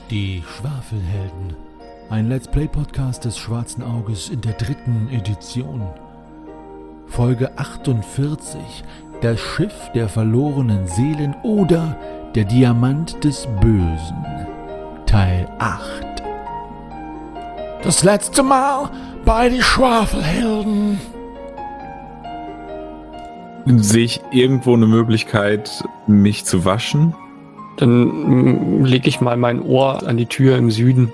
Die Schwafelhelden. Ein Let's Play Podcast des Schwarzen Auges in der 3. Edition. Folge 48. Das Schiff der verlorenen Seelen oder der Diamant des Bösen. Teil 8. Das letzte Mal bei die Schwafelhelden. Sehe ich irgendwo eine Möglichkeit, mich zu waschen? Dann lege ich mal mein Ohr an die Tür im Süden.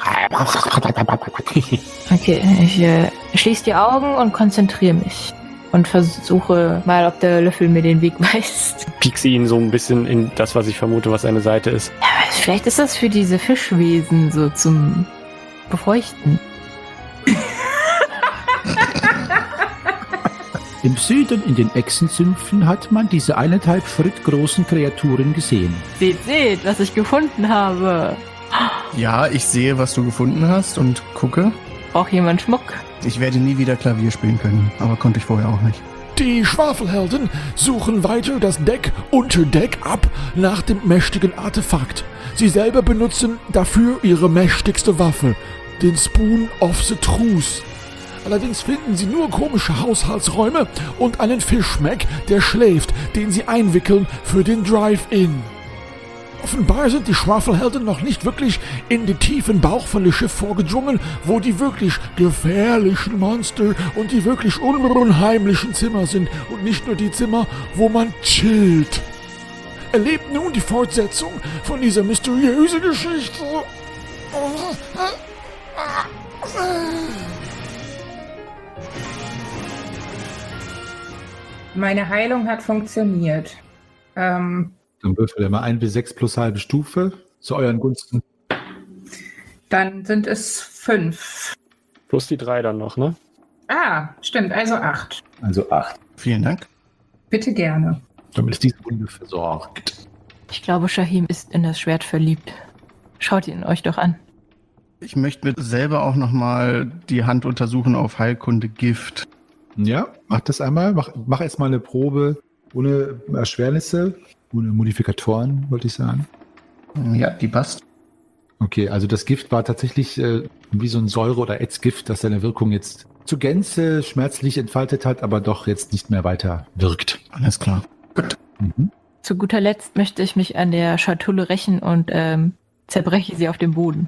Okay, ich schließe die Augen und konzentriere mich. Und versuche mal, ob der Löffel mir den Weg weist. Piekse ihn so ein bisschen in das, was ich vermute, was seine Seite ist. Ja, vielleicht ist das für diese Fischwesen so zum Befeuchten. Im Süden in den Echsensümpfen hat man diese 1,5 Schritt großen Kreaturen gesehen. Seht, was ich gefunden habe. Ja, ich sehe, was du gefunden hast und gucke. Braucht jemand Schmuck? Ich werde nie wieder Klavier spielen können, aber konnte ich vorher auch nicht. Die Schwafelhelden suchen weiter das Deck unter Deck ab nach dem mächtigen Artefakt. Sie selber benutzen dafür ihre mächtigste Waffe, den Spoon of the Truth. Allerdings finden sie nur komische Haushaltsräume und einen Fischmeck, der schläft, den sie einwickeln für den Drive-In. Offenbar sind die Schwafelhelden noch nicht wirklich in den tiefen Bauch von dem Schiff vorgedrungen, wo die wirklich gefährlichen Monster und die wirklich unheimlichen Zimmer sind und nicht nur die Zimmer, wo man chillt. Erlebt nun die Fortsetzung von dieser mysteriösen Geschichte. Meine Heilung hat funktioniert. Dann würfelt ihr mal 1 bis 6 plus halbe Stufe zu euren Gunsten. Dann sind es 5. Plus die 3 dann noch, ne? Ah, stimmt, also 8. Also 8. Vielen Dank. Bitte gerne. Damit ist diese Wunde versorgt. Ich glaube, Shahim ist in das Schwert verliebt. Schaut ihn euch doch an. Ich möchte mir selber auch nochmal die Hand untersuchen auf Heilkunde Gift. Ja, mach das einmal. Mach erstmal eine Probe ohne Erschwernisse, ohne Modifikatoren, wollte ich sagen. Ja, die passt. Okay, also das Gift war tatsächlich wie so ein Säure- oder Ätzgift, das seine Wirkung jetzt zur Gänze schmerzlich entfaltet hat, aber doch jetzt nicht mehr weiter wirkt. Alles klar. Gut. Mhm. Zu guter Letzt möchte ich mich an der Schatulle rächen und zerbreche sie auf dem Boden.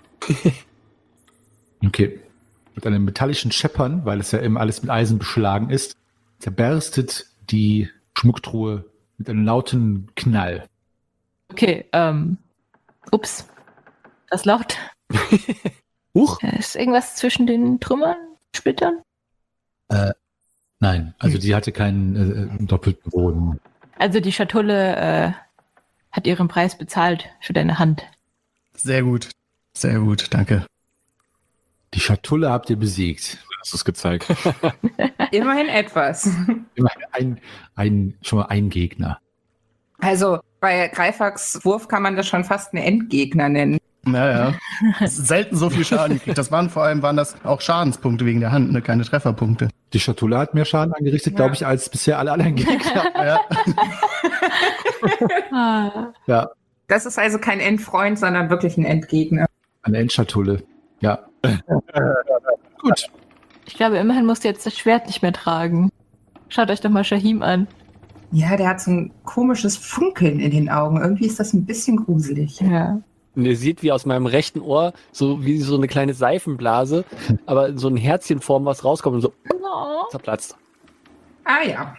Okay. Mit einem metallischen Scheppern, weil es ja eben alles mit Eisen beschlagen ist, zerberstet die Schmucktruhe mit einem lauten Knall. Okay, ups. Das laut. Huch. Ist irgendwas zwischen den Trümmern, Splittern? Nein, also die hatte keinen doppelten Boden. Also die Schatulle hat ihren Preis bezahlt für deine Hand. Sehr gut. Sehr gut, danke. Die Schatulle habt ihr besiegt. Hast du es gezeigt? Immerhin etwas. Immerhin schon mal ein Gegner. Also bei Greifax Wurf kann man das schon fast einen Endgegner nennen. Naja, selten so viel Schaden gekriegt. Waren das auch Schadenspunkte wegen der Hand, ne? Keine Trefferpunkte. Die Schatulle hat mehr Schaden angerichtet, glaube ich, als bisher alle anderen Gegner. Ja. Ja, Das ist also kein Endfreund, sondern wirklich ein Endgegner. eine Endschatulle. Ja. Gut. Ich glaube, immerhin musst du jetzt das Schwert nicht mehr tragen. Schaut euch doch mal Shahim an. Ja, der hat so ein komisches Funkeln in den Augen. Irgendwie ist das ein bisschen gruselig. Ja. Und ihr seht, wie aus meinem rechten Ohr so wie so eine kleine Seifenblase, aber so ein Herzchenform was rauskommt und so zerplatzt. Ah ja.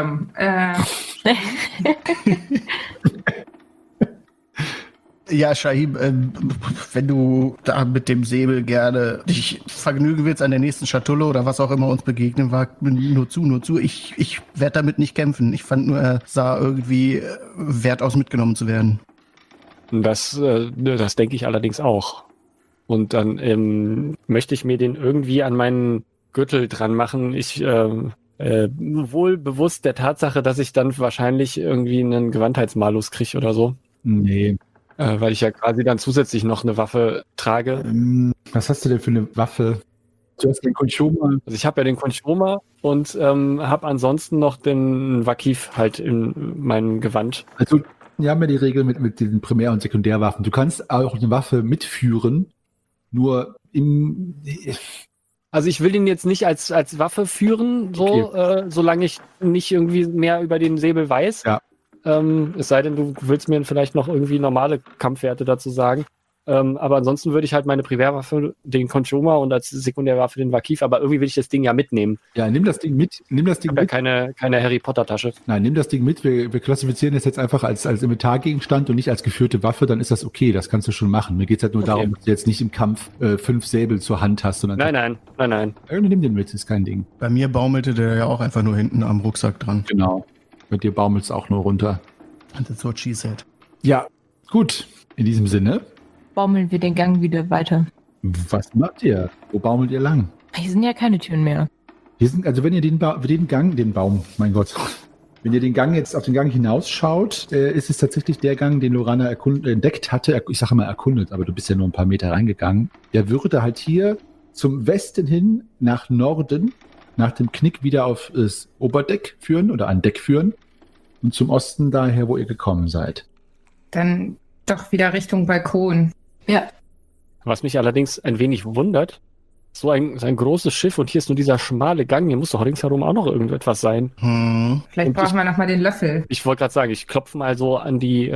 Ja, Shahim, wenn du da mit dem Säbel gerne dich vergnügen willst an der nächsten Schatulle oder was auch immer uns begegnen war, nur zu. Ich werde damit nicht kämpfen. Ich fand nur, er sah irgendwie wert aus, mitgenommen zu werden. Das denke ich allerdings auch. Und dann möchte ich mir den irgendwie an meinen Gürtel dran machen. Ich wohl bewusst der Tatsache, dass ich dann wahrscheinlich irgendwie einen Gewandheitsmalus kriege oder so. Nee. Weil ich ja quasi dann zusätzlich noch eine Waffe trage. Was hast du denn für eine Waffe? Du hast den Konchoma. Also ich habe ja den Konchoma und habe ansonsten noch den Wakif halt in meinem Gewand. Also Piraten, die haben ja die Regel mit diesen Primär- und Sekundärwaffen. Du kannst auch eine Waffe mitführen, nur Also ich will ihn jetzt nicht als Waffe führen, so, solange ich nicht irgendwie mehr über den Säbel weiß. Ja. Es sei denn, du willst mir vielleicht noch irgendwie normale Kampfwerte dazu sagen. Aber ansonsten würde ich halt meine Primärwaffe, den Conchoma, und als Sekundärwaffe den Vakif, aber irgendwie will ich das Ding ja mitnehmen. Ja, nimm das Ding mit. Ich habe ja keine Harry Potter Tasche. Nein, nimm das Ding mit. Wir klassifizieren das jetzt einfach als Inventargegenstand und nicht als geführte Waffe, dann ist das okay, das kannst du schon machen. Mir geht's halt nur darum, dass du jetzt nicht im Kampf 5 Säbel zur Hand hast, sondern. Nein. Nimm den mit, ist kein Ding. Bei mir baumelte der ja auch einfach nur hinten am Rucksack dran. Genau. Bei dir baumelt's auch nur runter. And that's what she said. Ja, gut. In diesem Sinne, Baumeln wir den Gang wieder weiter. was macht ihr? Wo baumelt ihr lang? Hier sind ja keine Türen mehr. Hier sind, also wenn ihr den Baum, mein Gott, wenn ihr den Gang jetzt auf den Gang hinausschaut, ist es tatsächlich der Gang, den Lorana entdeckt hatte. Ich sage mal erkundet, aber du bist ja nur ein paar Meter reingegangen. Der würde halt hier zum Westen hin nach Norden, nach dem Knick wieder auf das Oberdeck führen oder an Deck führen und zum Osten daher, wo ihr gekommen seid. Dann doch wieder Richtung Balkon. Ja, Was mich allerdings ein wenig wundert, so ein großes Schiff und hier ist nur dieser schmale Gang, hier muss doch ringsherum auch noch irgendetwas sein. Vielleicht Und brauchen wir nochmal den Löffel. Ich wollte gerade sagen, ich klopfe mal so an die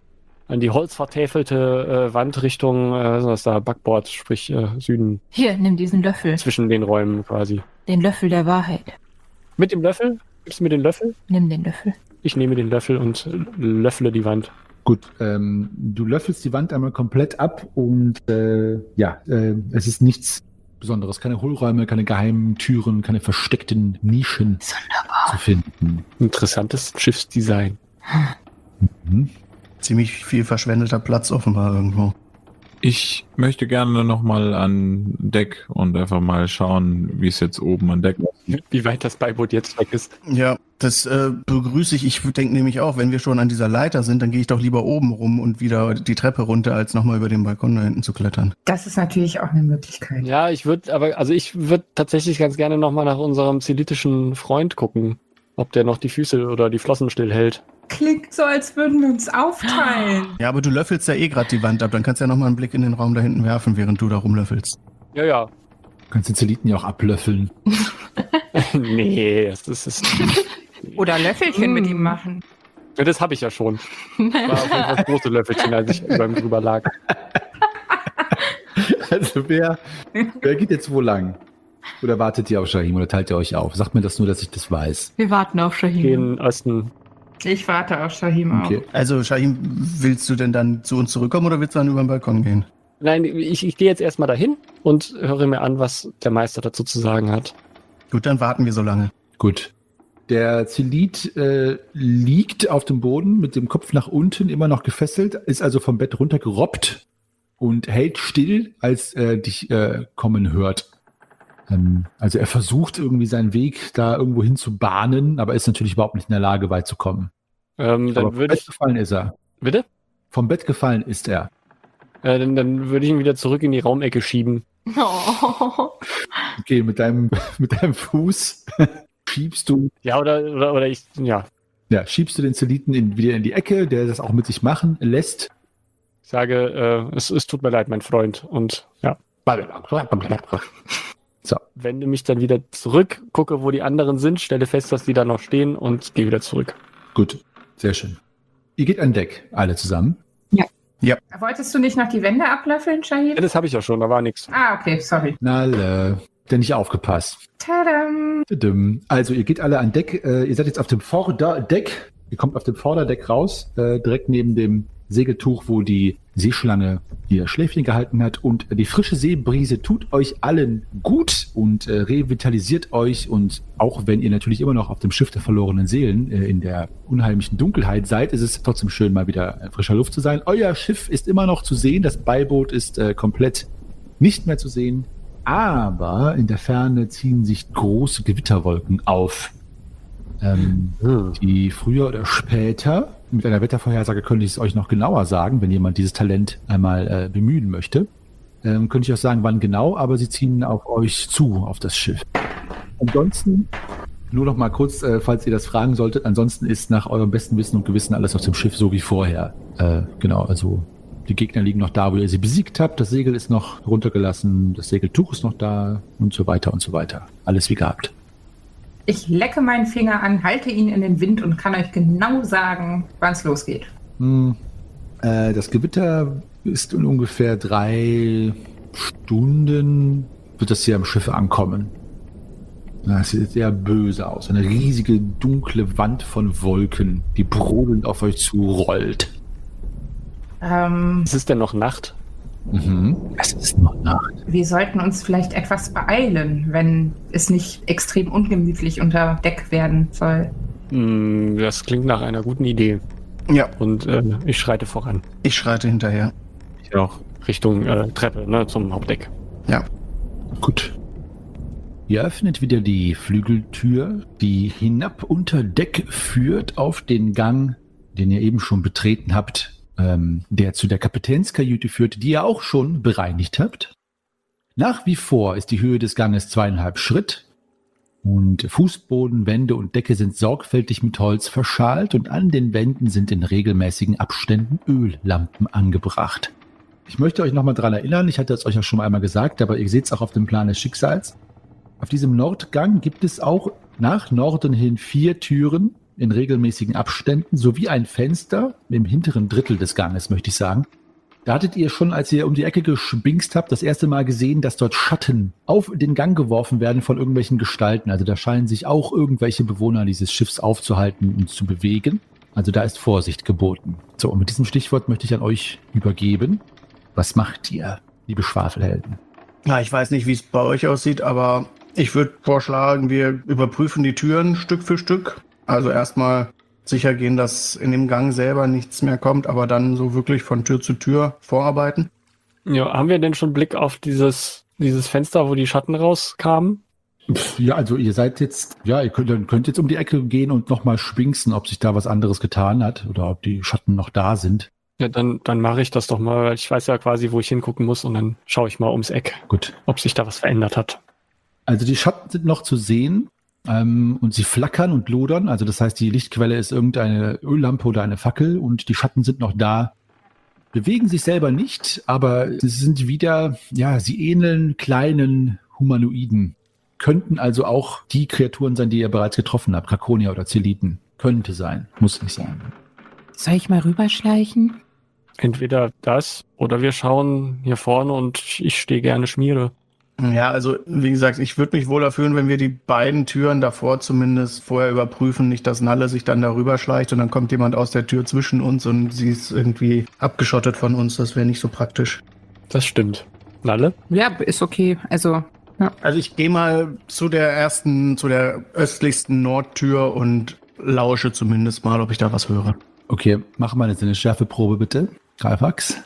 holzvertäfelte Wand Richtung, was ist das da, Backbord, sprich Süden, hier, nimm diesen Löffel. zwischen den Räumen quasi. Den Löffel der Wahrheit. Mit dem Löffel? Gibst du mir den Löffel? Nimm den Löffel. Ich nehme den Löffel und löffle die Wand. Gut, du löffelst die Wand einmal komplett ab und es ist nichts Besonderes. Keine Hohlräume, keine geheimen Türen, keine versteckten Nischen zu finden. Interessantes Schiffsdesign. Mhm. Ziemlich viel verschwendeter Platz offenbar irgendwo. Ich möchte gerne nochmal an Deck und einfach mal schauen, wie es jetzt oben an Deck aussieht. Wie weit das Beiboot jetzt weg ist. Ja, das begrüße ich. Ich denke nämlich auch, wenn wir schon an dieser Leiter sind, dann gehe ich doch lieber oben rum und wieder die Treppe runter, als nochmal über den Balkon da hinten zu klettern. Das ist natürlich auch eine Möglichkeit. Ja, ich würde tatsächlich ganz gerne nochmal nach unserem zelitischen Freund gucken, ob der noch die Füße oder die Flossen stillhält. Klingt so, als würden wir uns aufteilen. Ja, aber du löffelst ja eh gerade die Wand ab. Dann kannst du ja nochmal einen Blick in den Raum da hinten werfen, während du da rumlöffelst. Ja. Du kannst den Zeliten ja auch ablöffeln. Nee, das ist Oder Löffelchen mit ihm machen. ja, das habe ich ja schon. War auf jeden Fall das große Löffelchen, als ich über ihm drüber lag. Also wer geht jetzt wo lang? Oder wartet ihr auf Shahim oder teilt ihr euch auf? Sagt mir das nur, dass ich das weiß. Wir warten auf Shahim. Gehen Osten. Ich warte auf Shahim Okay. auch. Also, Shahim, willst du denn dann zu uns zurückkommen oder willst du dann über den Balkon gehen? Nein, ich gehe jetzt erstmal dahin und höre mir an, was der Meister dazu zu sagen hat. Gut, dann warten wir so lange. Gut. Der Zelit liegt auf dem Boden mit dem Kopf nach unten, immer noch gefesselt, ist also vom Bett runtergerobbt und hält still, als er dich kommen hört. Also er versucht irgendwie seinen Weg da irgendwo hin zu bahnen, aber ist natürlich überhaupt nicht in der Lage, weit zu kommen. Dann Aber vom würde Bett ich. gefallen ist er. Bitte? Vom Bett gefallen ist er. Dann würde ich ihn wieder zurück in die Raumecke schieben. Oh. Okay, mit deinem Fuß schiebst du Oder ich, ja. Ja, schiebst du den Zeliten wieder in die Ecke, der das auch mit sich machen lässt. Ich sage, es tut mir leid, mein Freund. Und ja. So. Wende mich dann wieder zurück, gucke, wo die anderen sind, stelle fest, dass die da noch stehen und gehe wieder zurück. Gut, sehr schön. Ihr geht an Deck, alle zusammen. Wolltest du nicht noch die Wände ablöffeln, Shahim? Ja, das habe ich ja schon, da war nichts. Ah, okay, sorry. Na, denn nicht aufgepasst. Tadam. Tadam. Also, ihr geht alle an Deck. Ihr seid jetzt auf dem Vorderdeck. Ihr kommt auf dem Vorderdeck raus, direkt neben dem Segeltuch, wo die Seeschlange ihr Schläfchen gehalten hat. Und die frische Seebrise tut euch allen gut und revitalisiert euch. Und auch wenn ihr natürlich immer noch auf dem Schiff der verlorenen Seelen in der unheimlichen Dunkelheit seid, ist es trotzdem schön, mal wieder in frischer Luft zu sein. Euer Schiff ist immer noch zu sehen. Das Beiboot ist komplett nicht mehr zu sehen. Aber in der Ferne ziehen sich große Gewitterwolken auf. Die früher oder später, mit einer Wettervorhersage könnte ich es euch noch genauer sagen, wenn jemand dieses Talent einmal bemühen möchte. Könnte ich auch sagen, wann genau, aber sie ziehen auf euch zu, auf das Schiff. Ansonsten Nur noch mal kurz, falls ihr das fragen solltet. Ansonsten ist nach eurem besten Wissen und Gewissen alles auf dem Schiff so wie vorher. Genau, also die Gegner liegen noch da, wo ihr sie besiegt habt. Das Segel ist noch runtergelassen, das Segeltuch ist noch da und so weiter und so weiter. Alles wie gehabt. Ich lecke meinen Finger an, halte ihn in den Wind und kann euch genau sagen, wann es losgeht. Das Gewitter ist in ungefähr 3 Stunden, wird das hier am Schiff ankommen. Das sieht sehr böse aus. Eine riesige, dunkle Wand von Wolken, die brodelnd auf euch zurollt. Es ist denn noch Nacht? Es ist noch Nacht. Wir sollten uns vielleicht etwas beeilen, wenn es nicht extrem ungemütlich unter Deck werden soll. Das klingt nach einer guten Idee. Ja, Und ich schreite voran. ich schreite hinterher. Ich auch. Richtung Treppe, ne, zum Hauptdeck. Ja. Gut. Ihr öffnet wieder die Flügeltür, die hinab unter Deck führt auf den Gang, den ihr eben schon betreten habt, der zu der Kapitänskajüte führt, die ihr auch schon bereinigt habt. Nach wie vor ist die Höhe des Ganges 2,5 Schritt und Fußboden, Wände und Decke sind sorgfältig mit Holz verschalt und an den Wänden sind in regelmäßigen Abständen Öllampen angebracht. Ich möchte euch nochmal daran erinnern, ich hatte es euch ja schon einmal gesagt, aber ihr seht es auch auf dem Plan des Schicksals. Auf diesem Nordgang gibt es auch nach Norden hin 4 Türen in regelmäßigen Abständen sowie ein Fenster im hinteren Drittel des Ganges, möchte ich sagen. Da hattet ihr schon, als ihr um die Ecke gespinkst habt, das erste Mal gesehen, dass dort Schatten auf den Gang geworfen werden von irgendwelchen Gestalten. Also da scheinen sich auch irgendwelche Bewohner dieses Schiffs aufzuhalten und zu bewegen. Also da ist Vorsicht geboten. So, und mit diesem Stichwort möchte ich an euch übergeben. Was macht ihr, liebe Schwafelhelden? Ja, ich weiß nicht, wie es bei euch aussieht, aber ich würde vorschlagen, wir überprüfen die Türen Stück für Stück. Also erstmal sicher gehen, dass in dem Gang selber nichts mehr kommt, aber dann so wirklich von Tür zu Tür vorarbeiten. Ja, haben wir denn schon Blick auf dieses Fenster, wo die Schatten rauskamen? Ja, also ihr seid jetzt, ja, ihr könnt jetzt um die Ecke gehen und nochmal schwingsen, ob sich da was anderes getan hat oder ob die Schatten noch da sind. Ja, dann mache ich das doch mal, weil ich weiß ja quasi, wo ich hingucken muss und dann schaue ich mal ums Eck, Gut. ob sich da was verändert hat. Also die Schatten sind noch zu sehen und sie flackern und lodern. Also das heißt, die Lichtquelle ist irgendeine Öllampe oder eine Fackel und die Schatten sind noch da. Bewegen sich selber nicht, aber sie sind wieder, ja, sie ähneln kleinen Humanoiden. Könnten also auch die Kreaturen sein, die ihr bereits getroffen habt. Krakonier oder Zeliten. Könnte sein, muss nicht sein. Soll ich mal rüberschleichen? Entweder das oder wir schauen hier vorne und ich stehe gerne Schmiere. Ja, also wie gesagt, ich würde mich wohler fühlen, wenn wir die beiden Türen davor zumindest vorher überprüfen. Nicht, dass Nalle sich dann darüber schleicht und dann kommt jemand aus der Tür zwischen uns und sie ist irgendwie abgeschottet von uns. Das wäre nicht so praktisch. Das stimmt. Nalle? Ja, ist okay. Also, Also ich gehe mal zu der östlichsten Nordtür und lausche zumindest mal, ob ich da was höre. Okay, mach mal eine Schärfeprobe bitte. Greifax.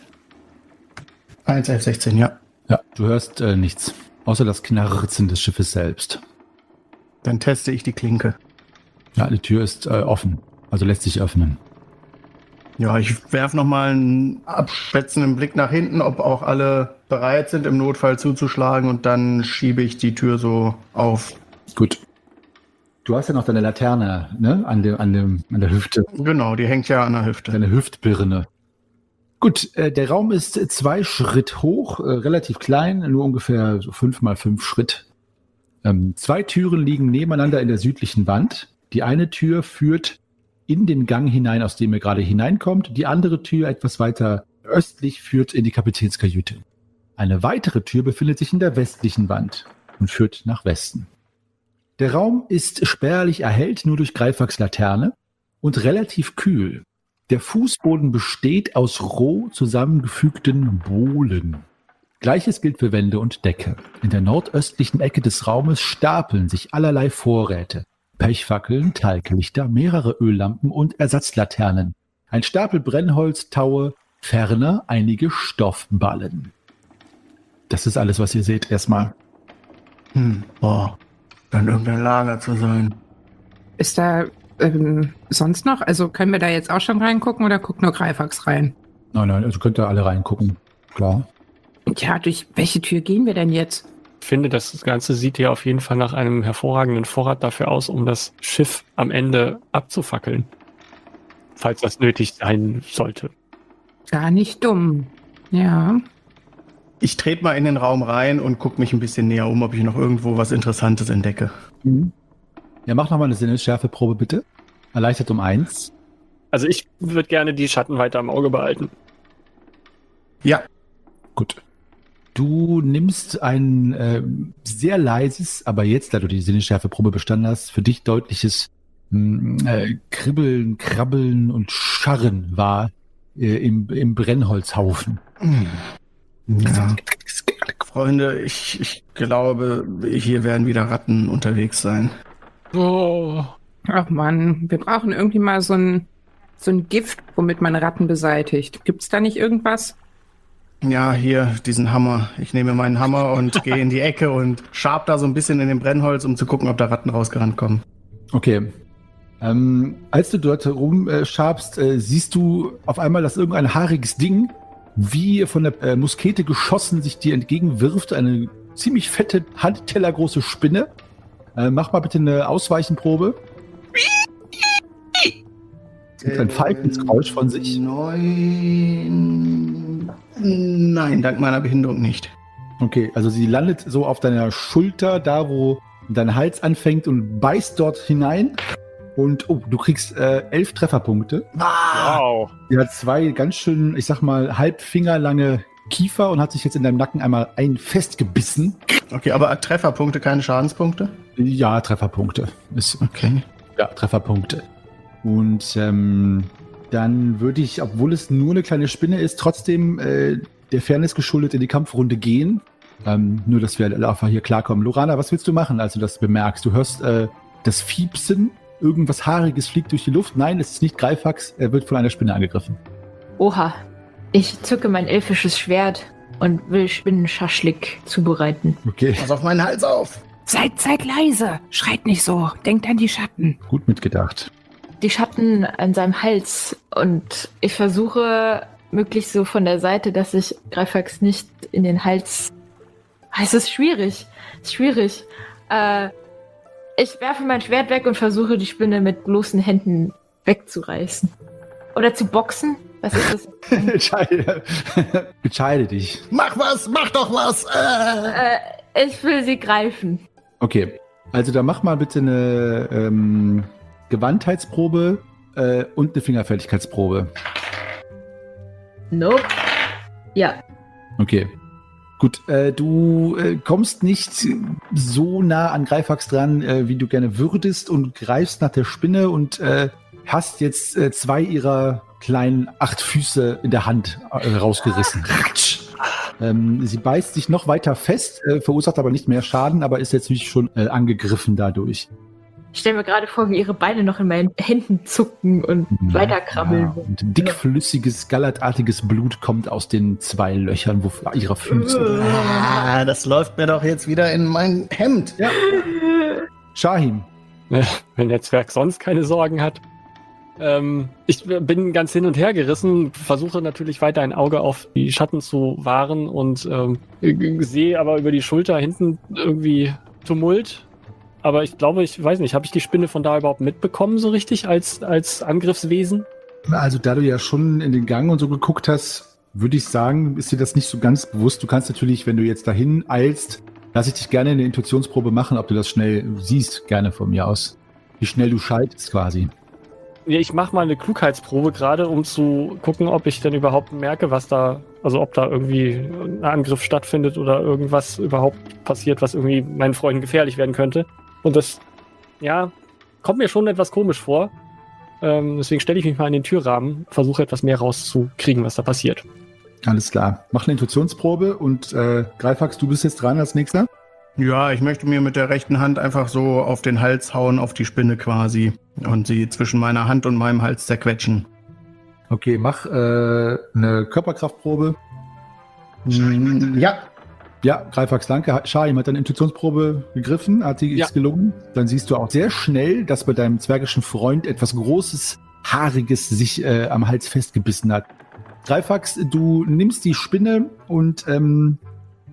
1, 11, 16, ja. Ja, du hörst nichts, außer das Knarzen des Schiffes selbst. Dann teste ich die Klinke. Ja, die Tür ist offen, also lässt sich öffnen. Ja, ich werfe nochmal einen abschätzenden Blick nach hinten, ob auch alle bereit sind, im Notfall zuzuschlagen und dann schiebe ich die Tür so auf. Gut. Du hast ja noch deine Laterne, ne, an der Hüfte. Genau, die hängt ja an der Hüfte. Deine Hüftbirne. Gut, der Raum ist 2 Schritt hoch, relativ klein, nur ungefähr so 5 mal 5 Schritt. 2 Türen liegen nebeneinander in der südlichen Wand. Die eine Tür führt in den Gang hinein, aus dem ihr gerade hineinkommt. Die andere Tür, etwas weiter östlich, führt in die Kapitänskajüte. Eine weitere Tür befindet sich in der westlichen Wand und führt nach Westen. Der Raum ist spärlich erhellt, nur durch Greifax Laterne und relativ kühl. Der Fußboden besteht aus roh zusammengefügten Bohlen. Gleiches gilt für Wände und Decke. In der nordöstlichen Ecke des Raumes stapeln sich allerlei Vorräte. Pechfackeln, Talglichter, mehrere Öllampen und Ersatzlaternen. Ein Stapel Brennholz, Taue, ferner einige Stoffballen. Das ist alles, was ihr seht erstmal. Boah, scheint irgendein Lager zu sein. ist da sonst noch? Also können wir da jetzt auch schon reingucken oder guckt nur Greifax rein? Nein, also könnt ihr alle reingucken. Klar. Ja, durch welche Tür gehen wir denn jetzt? finde, das Ganze sieht hier auf jeden Fall nach einem hervorragenden Vorrat dafür aus, um das Schiff am Ende abzufackeln. Falls das nötig sein sollte. Gar nicht dumm. Ja. Ich trete mal in den Raum rein und gucke mich ein bisschen näher um, ob ich noch irgendwo was Interessantes entdecke. Mhm. Ja, mach nochmal eine Sinnesschärfeprobe, bitte. Erleichtert um 1. Also ich würde gerne die Schatten weiter im Auge behalten. Ja. Gut. Du nimmst ein sehr leises, aber jetzt, da du die Sinnesschärfeprobe bestanden hast, für dich deutliches Kribbeln, Krabbeln und Scharren wahr im Brennholzhaufen. Ja. Freunde, ich glaube, hier werden wieder Ratten unterwegs sein. Oh. Ach Mann, wir brauchen irgendwie mal so ein Gift, womit man Ratten beseitigt. Gibt's da nicht irgendwas? Ja, hier, diesen Hammer. Ich nehme meinen Hammer und gehe in die Ecke und schab da so ein bisschen in dem Brennholz, um zu gucken, ob da Ratten rausgerannt kommen. Okay. Als du dort rumschabst, siehst du auf einmal, dass irgendein haariges Ding, wie von der Muskete geschossen, sich dir entgegenwirft. Eine ziemlich fette, handtellergroße Spinne. Mach mal bitte eine Ausweichenprobe. Es gibt ein Pfeifensgeräusch von sich. 9. Nein, dank meiner Behinderung nicht. Okay, also sie landet so auf deiner Schulter, da wo dein Hals anfängt und beißt dort hinein. Und du kriegst 11 Trefferpunkte. Wow. Sie hat 2 ganz schön, ich sag mal, halbfingerlange Kiefer und hat sich jetzt in deinem Nacken einmal festgebissen. Okay, aber Trefferpunkte, keine Schadenspunkte? Ja, Trefferpunkte. Okay. Ja, Trefferpunkte. Und dann würde ich, obwohl es nur eine kleine Spinne ist, trotzdem der Fairness geschuldet in die Kampfrunde gehen. Nur, dass wir einfach hier klarkommen. Lorana, was willst du machen, als du das bemerkst? Du hörst das Fiepsen, irgendwas Haariges fliegt durch die Luft. Nein, es ist nicht Greifax, er wird von einer Spinne angegriffen. Oha. Ich zücke mein elfisches Schwert und will Spinnenschaschlik zubereiten. Okay, Pass auf meinen Hals auf! Seid leise. Schreit nicht so. Denkt an die Schatten. gut mitgedacht. Die Schatten an seinem Hals und ich versuche möglichst so von der Seite, dass ich Greifax nicht in den Hals... Es ist schwierig. Ich werfe mein Schwert weg und versuche die Spinne mit bloßen Händen wegzureißen. Oder zu boxen? Was ist das? Entscheide dich. Mach doch was! Ich will sie greifen. Okay, also da mach mal bitte eine Gewandtheitsprobe und eine Fingerfertigkeitsprobe. Nope. Ja. Okay. Gut, du kommst nicht so nah an Greifax dran, wie du gerne würdest und greifst nach der Spinne und hast jetzt 2 ihrer kleinen 8 Füße in der Hand rausgerissen. Ratsch! Sie beißt sich noch weiter fest, verursacht aber nicht mehr Schaden, aber ist jetzt nicht schon angegriffen dadurch. Ich stelle mir gerade vor, wie ihre Beine noch in meinen Händen zucken und weiterkrabbeln. Ja, und dickflüssiges, gallertartiges Blut kommt aus den 2 Löchern ihrer Füße. Das läuft mir doch jetzt wieder in mein Hemd. Ja. Shahim. Wenn der Zwerg sonst keine Sorgen hat. Ich bin ganz hin und her gerissen, versuche natürlich weiter ein Auge auf die Schatten zu wahren und sehe aber über die Schulter hinten irgendwie Tumult. Aber ich glaube, ich weiß nicht, habe ich die Spinne von da überhaupt mitbekommen so richtig als Angriffswesen? Also da du ja schon in den Gang und so geguckt hast, würde ich sagen, ist dir das nicht so ganz bewusst. Du kannst natürlich, wenn du jetzt dahin eilst, lass ich dich gerne eine Intuitionsprobe machen, ob du das schnell siehst, gerne von mir aus. Wie schnell du schaltest quasi. Ja, ich mache mal eine Klugheitsprobe gerade, um zu gucken, ob ich denn überhaupt merke, was da, also ob da irgendwie ein Angriff stattfindet oder irgendwas überhaupt passiert, was irgendwie meinen Freunden gefährlich werden könnte. Und das, ja, kommt mir schon etwas komisch vor. Deswegen stelle ich mich mal in den Türrahmen, versuche etwas mehr rauszukriegen, was da passiert. Alles klar. Mach eine Intuitionsprobe und Greifax, du bist jetzt dran als Nächster. Ja, ich möchte mir mit der rechten Hand einfach so auf den Hals hauen, auf die Spinne quasi. Und sie zwischen meiner Hand und meinem Hals zerquetschen. Okay, mach eine Körperkraftprobe. Ja. Ja, Greifax, danke. Shahim hat deine Intuitionsprobe gegriffen, ist gelungen. Dann siehst du auch sehr schnell, dass bei deinem zwergischen Freund etwas Großes, Haariges sich am Hals festgebissen hat. Greifax, du nimmst die Spinne und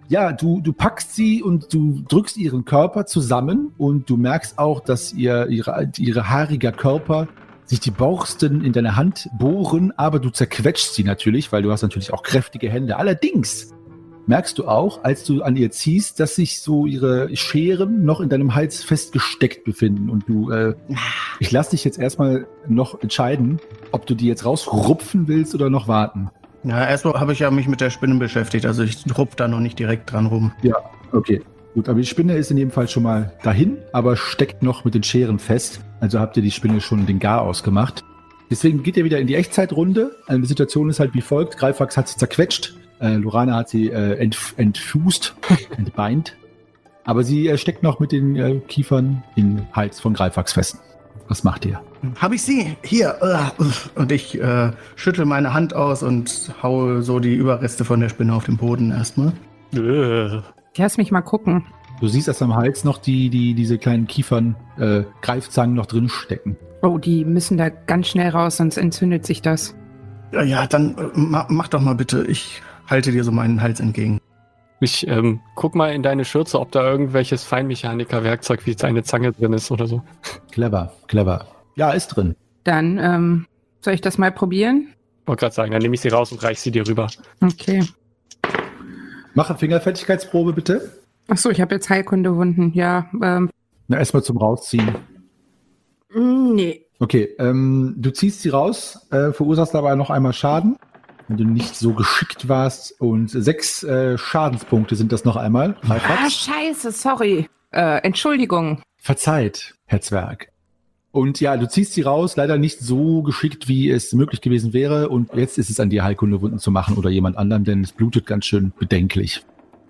Ja, du packst sie und du drückst ihren Körper zusammen und du merkst auch, dass ihre haariger Körper sich die Borsten in deine Hand bohren, aber du zerquetschst sie natürlich, weil du hast natürlich auch kräftige Hände. Allerdings merkst du auch, als du an ihr ziehst, dass sich so ihre Scheren noch in deinem Hals festgesteckt befinden. Und ich lasse dich jetzt erstmal noch entscheiden, ob du die jetzt rausrupfen willst oder noch warten. Ja, erstmal habe ich ja mich mit der Spinne beschäftigt, also ich rupf da noch nicht direkt dran rum. Ja, okay. Gut, aber die Spinne ist in jedem Fall schon mal dahin, aber steckt noch mit den Scheren fest. Also habt ihr die Spinne schon den Gar ausgemacht. Deswegen geht ihr wieder in die Echtzeitrunde. Die Situation ist halt wie folgt. Greifax hat sie zerquetscht. Lorana hat sie entfußt, entbeint. Aber sie steckt noch mit den Kiefern im Hals von Greifax fest. Was macht ihr? Hab ich sie? Hier. Und ich schüttel meine Hand aus und haue so die Überreste von der Spinne auf den Boden erstmal. Lass mich mal gucken. Du siehst, dass am Hals noch diese kleinen Kiefern Greifzangen noch drin stecken. Oh, die müssen da ganz schnell raus, sonst entzündet sich das. Ja, dann mach doch mal bitte. Ich halte dir so meinen Hals entgegen. Ich guck mal in deine Schürze, ob da irgendwelches Feinmechaniker-Werkzeug wie eine Zange drin ist oder so. Clever. Ja, ist drin. Dann, soll ich das mal probieren? Wollte gerade sagen, dann nehme ich sie raus und reiche sie dir rüber. Okay. Mach eine Fingerfertigkeitsprobe, bitte. Achso, ich habe jetzt Heilkundewunden, ja. Na, erstmal zum Rausziehen. Nee. Okay, du ziehst sie raus, verursachst aber noch einmal Schaden, wenn du nicht so geschickt warst. Und 6 Schadenspunkte sind das noch einmal. Ah, scheiße, sorry. Entschuldigung. Verzeiht, Herr Zwerg. Und ja, du ziehst sie raus, leider nicht so geschickt, wie es möglich gewesen wäre. Und jetzt ist es an dir, Heilkundewunden zu machen oder jemand anderem, denn es blutet ganz schön bedenklich.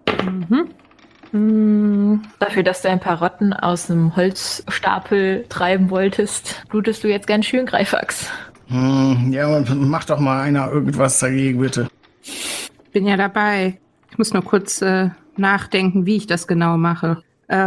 Dafür, dass du ein paar Rotten aus einem Holzstapel treiben wolltest, blutest du jetzt ganz schön, Greifax. Ja, mach doch mal einer irgendwas dagegen, bitte. Bin ja dabei. Ich muss nur kurz nachdenken, wie ich das genau mache.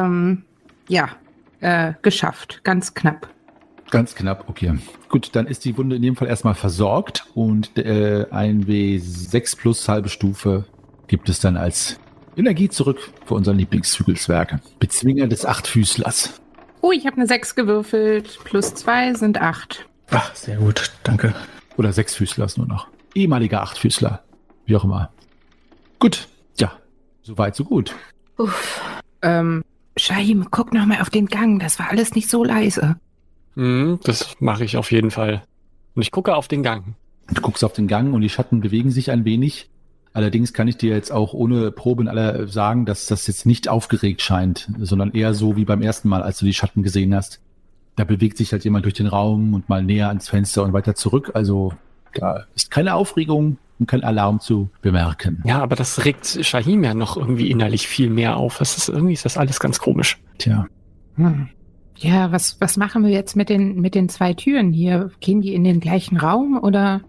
Geschafft. Ganz knapp. Ganz knapp, okay. Gut, dann ist die Wunde in dem Fall erstmal versorgt und ein W6 plus halbe Stufe gibt es dann als Energie zurück für unseren Lieblingshügelzwerg. Bezwinger des Achtfüßlers. Oh, ich habe eine 6 gewürfelt. Plus 2 sind 8. Ach, sehr gut, danke. Oder Sechsfüßlers nur noch. Ehemaliger Achtfüßler. Wie auch immer. Gut, ja. Soweit, so gut. Uff. Shahim, guck noch mal auf den Gang. Das war alles nicht so leise. Das mache ich auf jeden Fall. Und ich gucke auf den Gang. Du guckst auf den Gang und die Schatten bewegen sich ein wenig. Allerdings kann ich dir jetzt auch ohne Proben aller sagen, dass das jetzt nicht aufgeregt scheint, sondern eher so wie beim ersten Mal, als du die Schatten gesehen hast. Da bewegt sich halt jemand durch den Raum und mal näher ans Fenster und weiter zurück. Also da ist keine Aufregung und kein Alarm zu bemerken. Ja, aber das regt Shahim ja noch irgendwie innerlich viel mehr auf. Irgendwie ist das alles ganz komisch. Tja. Ja, was machen wir jetzt mit den 2 Türen hier? Gehen die in den gleichen Raum oder?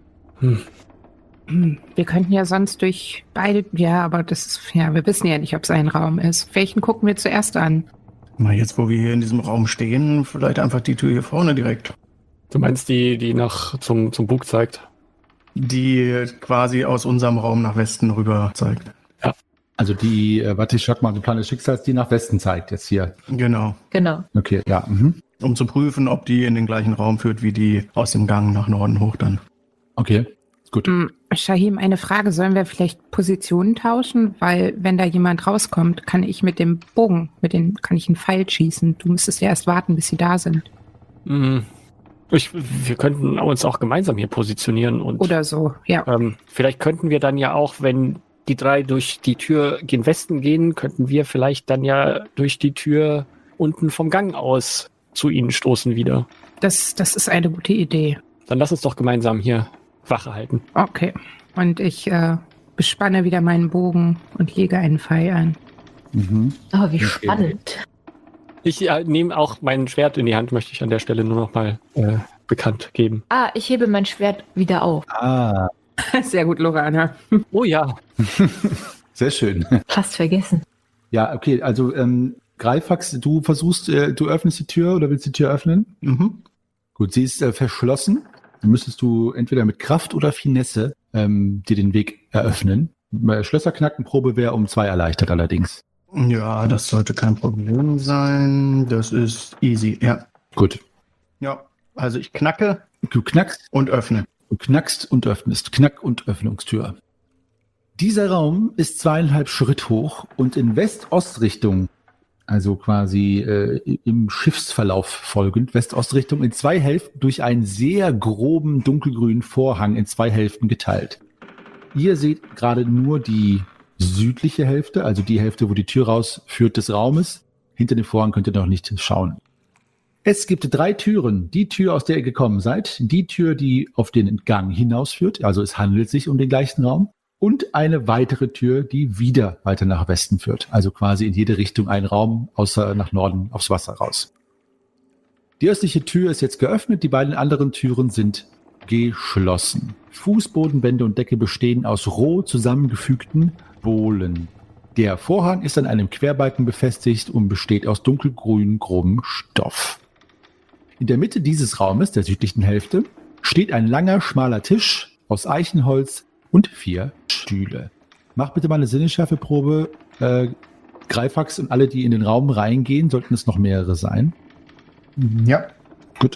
Wir könnten ja sonst durch beide, ja, aber wir wissen ja nicht, ob es ein Raum ist. Welchen gucken wir zuerst an? Mal jetzt, wo wir hier in diesem Raum stehen, vielleicht einfach die Tür hier vorne direkt. Du meinst die nach zum Bug zeigt? Die quasi aus unserem Raum nach Westen rüber zeigt. Ja. Also ich sag mal, den Plan des Schicksals, die nach Westen zeigt jetzt hier. Genau. Okay, ja. Um zu prüfen, ob die in den gleichen Raum führt, wie die aus dem Gang nach Norden hoch dann. Okay, gut. Shahim, eine Frage. Sollen wir vielleicht Positionen tauschen? Weil, wenn da jemand rauskommt, kann ich mit dem Bogen, kann ich einen Pfeil schießen. Du müsstest ja erst warten, bis sie da sind. Wir könnten uns auch gemeinsam hier positionieren. Oder so, ja. Vielleicht könnten wir dann ja auch, wenn die 3 durch die Tür gen Westen gehen, könnten wir vielleicht dann ja durch die Tür unten vom Gang aus zu ihnen stoßen wieder. Das ist eine gute Idee. Dann lass uns doch gemeinsam hier Wache halten. Okay. Und ich bespanne wieder meinen Bogen und lege einen Pfeil an. Oh, wie spannend. Ich nehme auch mein Schwert in die Hand, möchte ich an der Stelle nur noch mal bekannt geben. Ich hebe mein Schwert wieder auf. Sehr gut, Lorana. Oh ja. Sehr schön. Fast vergessen. Ja, okay, also Greifax, du öffnest die Tür oder willst die Tür öffnen? Gut, sie ist verschlossen. Dann müsstest du entweder mit Kraft oder Finesse dir den Weg eröffnen. Schlösserknackenprobe wäre um 2 erleichtert allerdings. Ja, das sollte kein Problem sein. Das ist easy, ja. Gut. Ja, also ich knacke Du knackst. und öffne. Du knackst und öffnest. Knack- und Öffnungstür. Dieser Raum ist 2,5 Schritt hoch und in West-Ost-Richtung, also quasi im Schiffsverlauf folgend, West-Ost-Richtung in 2 Hälften durch einen sehr groben dunkelgrünen Vorhang in 2 Hälften geteilt. Ihr seht gerade nur die südliche Hälfte, also die Hälfte, wo die Tür rausführt des Raumes. Hinter dem Vorhang könnt ihr noch nicht schauen. Es gibt 3 Türen. Die Tür, aus der ihr gekommen seid, die Tür, die auf den Gang hinausführt, also es handelt sich um den gleichen Raum, und eine weitere Tür, die wieder weiter nach Westen führt, also quasi in jede Richtung ein Raum, außer nach Norden aufs Wasser raus. Die östliche Tür ist jetzt geöffnet, die beiden anderen Türen sind geschlossen. Fußboden, Wände und Decke bestehen aus roh zusammengefügten Bohlen. Der Vorhang ist an einem Querbalken befestigt und besteht aus dunkelgrün grobem Stoff. In der Mitte dieses Raumes, der südlichen Hälfte, steht ein langer, schmaler Tisch aus Eichenholz und 4 Stühle. Mach bitte mal eine Sinnesschärfeprobe. Greifax und alle, die in den Raum reingehen, sollten es noch mehrere sein. Ja. Gut.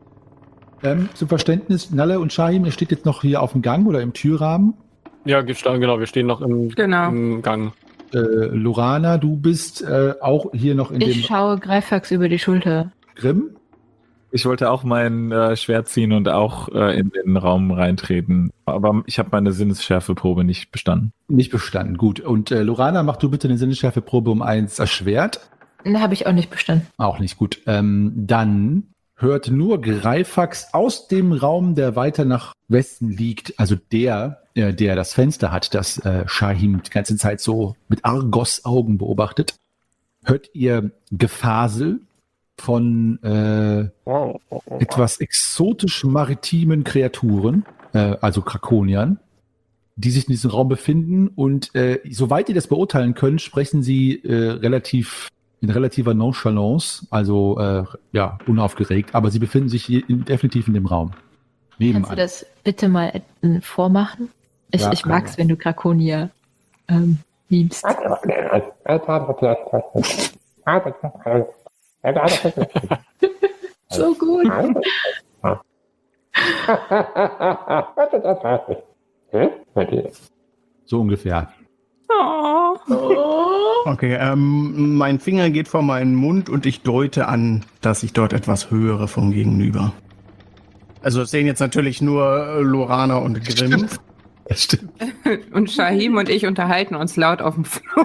Zum Verständnis, Nalle und Shahim, ihr steht jetzt noch hier auf dem Gang oder im Türrahmen. Ja, genau, wir stehen noch im Gang. Lorana, du bist auch hier noch in Ich dem schaue Greifax über die Schulter. Grimm. Ich wollte auch mein Schwert ziehen und auch in den Raum reintreten. Aber ich habe meine Sinnesschärfeprobe nicht bestanden. Nicht bestanden, gut. Und Lorana, mach du bitte eine Sinnesschärfeprobe um 1 erschwert. Ne, habe ich auch nicht bestanden. Auch nicht gut. Dann hört nur Greifax aus dem Raum, der weiter nach Westen liegt, also der das Fenster hat, das Shahim die ganze Zeit so mit Argos-Augen beobachtet, hört ihr Gefasel von etwas exotisch maritimen Kreaturen, also Krakoniern, die sich in diesem Raum befinden und soweit ihr das beurteilen könnt, sprechen sie in relativer Nonchalance, also unaufgeregt, aber sie befinden sich definitiv in dem Raum. Kannst du das bitte mal vormachen? Ich mag es, wenn du Krakonier liebst. So gut. So ungefähr. Okay, mein Finger geht vor meinen Mund und ich deute an, dass ich dort etwas höre vom Gegenüber. Also es sehen jetzt natürlich nur Lorana und Grimm. Das stimmt. Und Shahim und ich unterhalten uns laut auf dem Flur.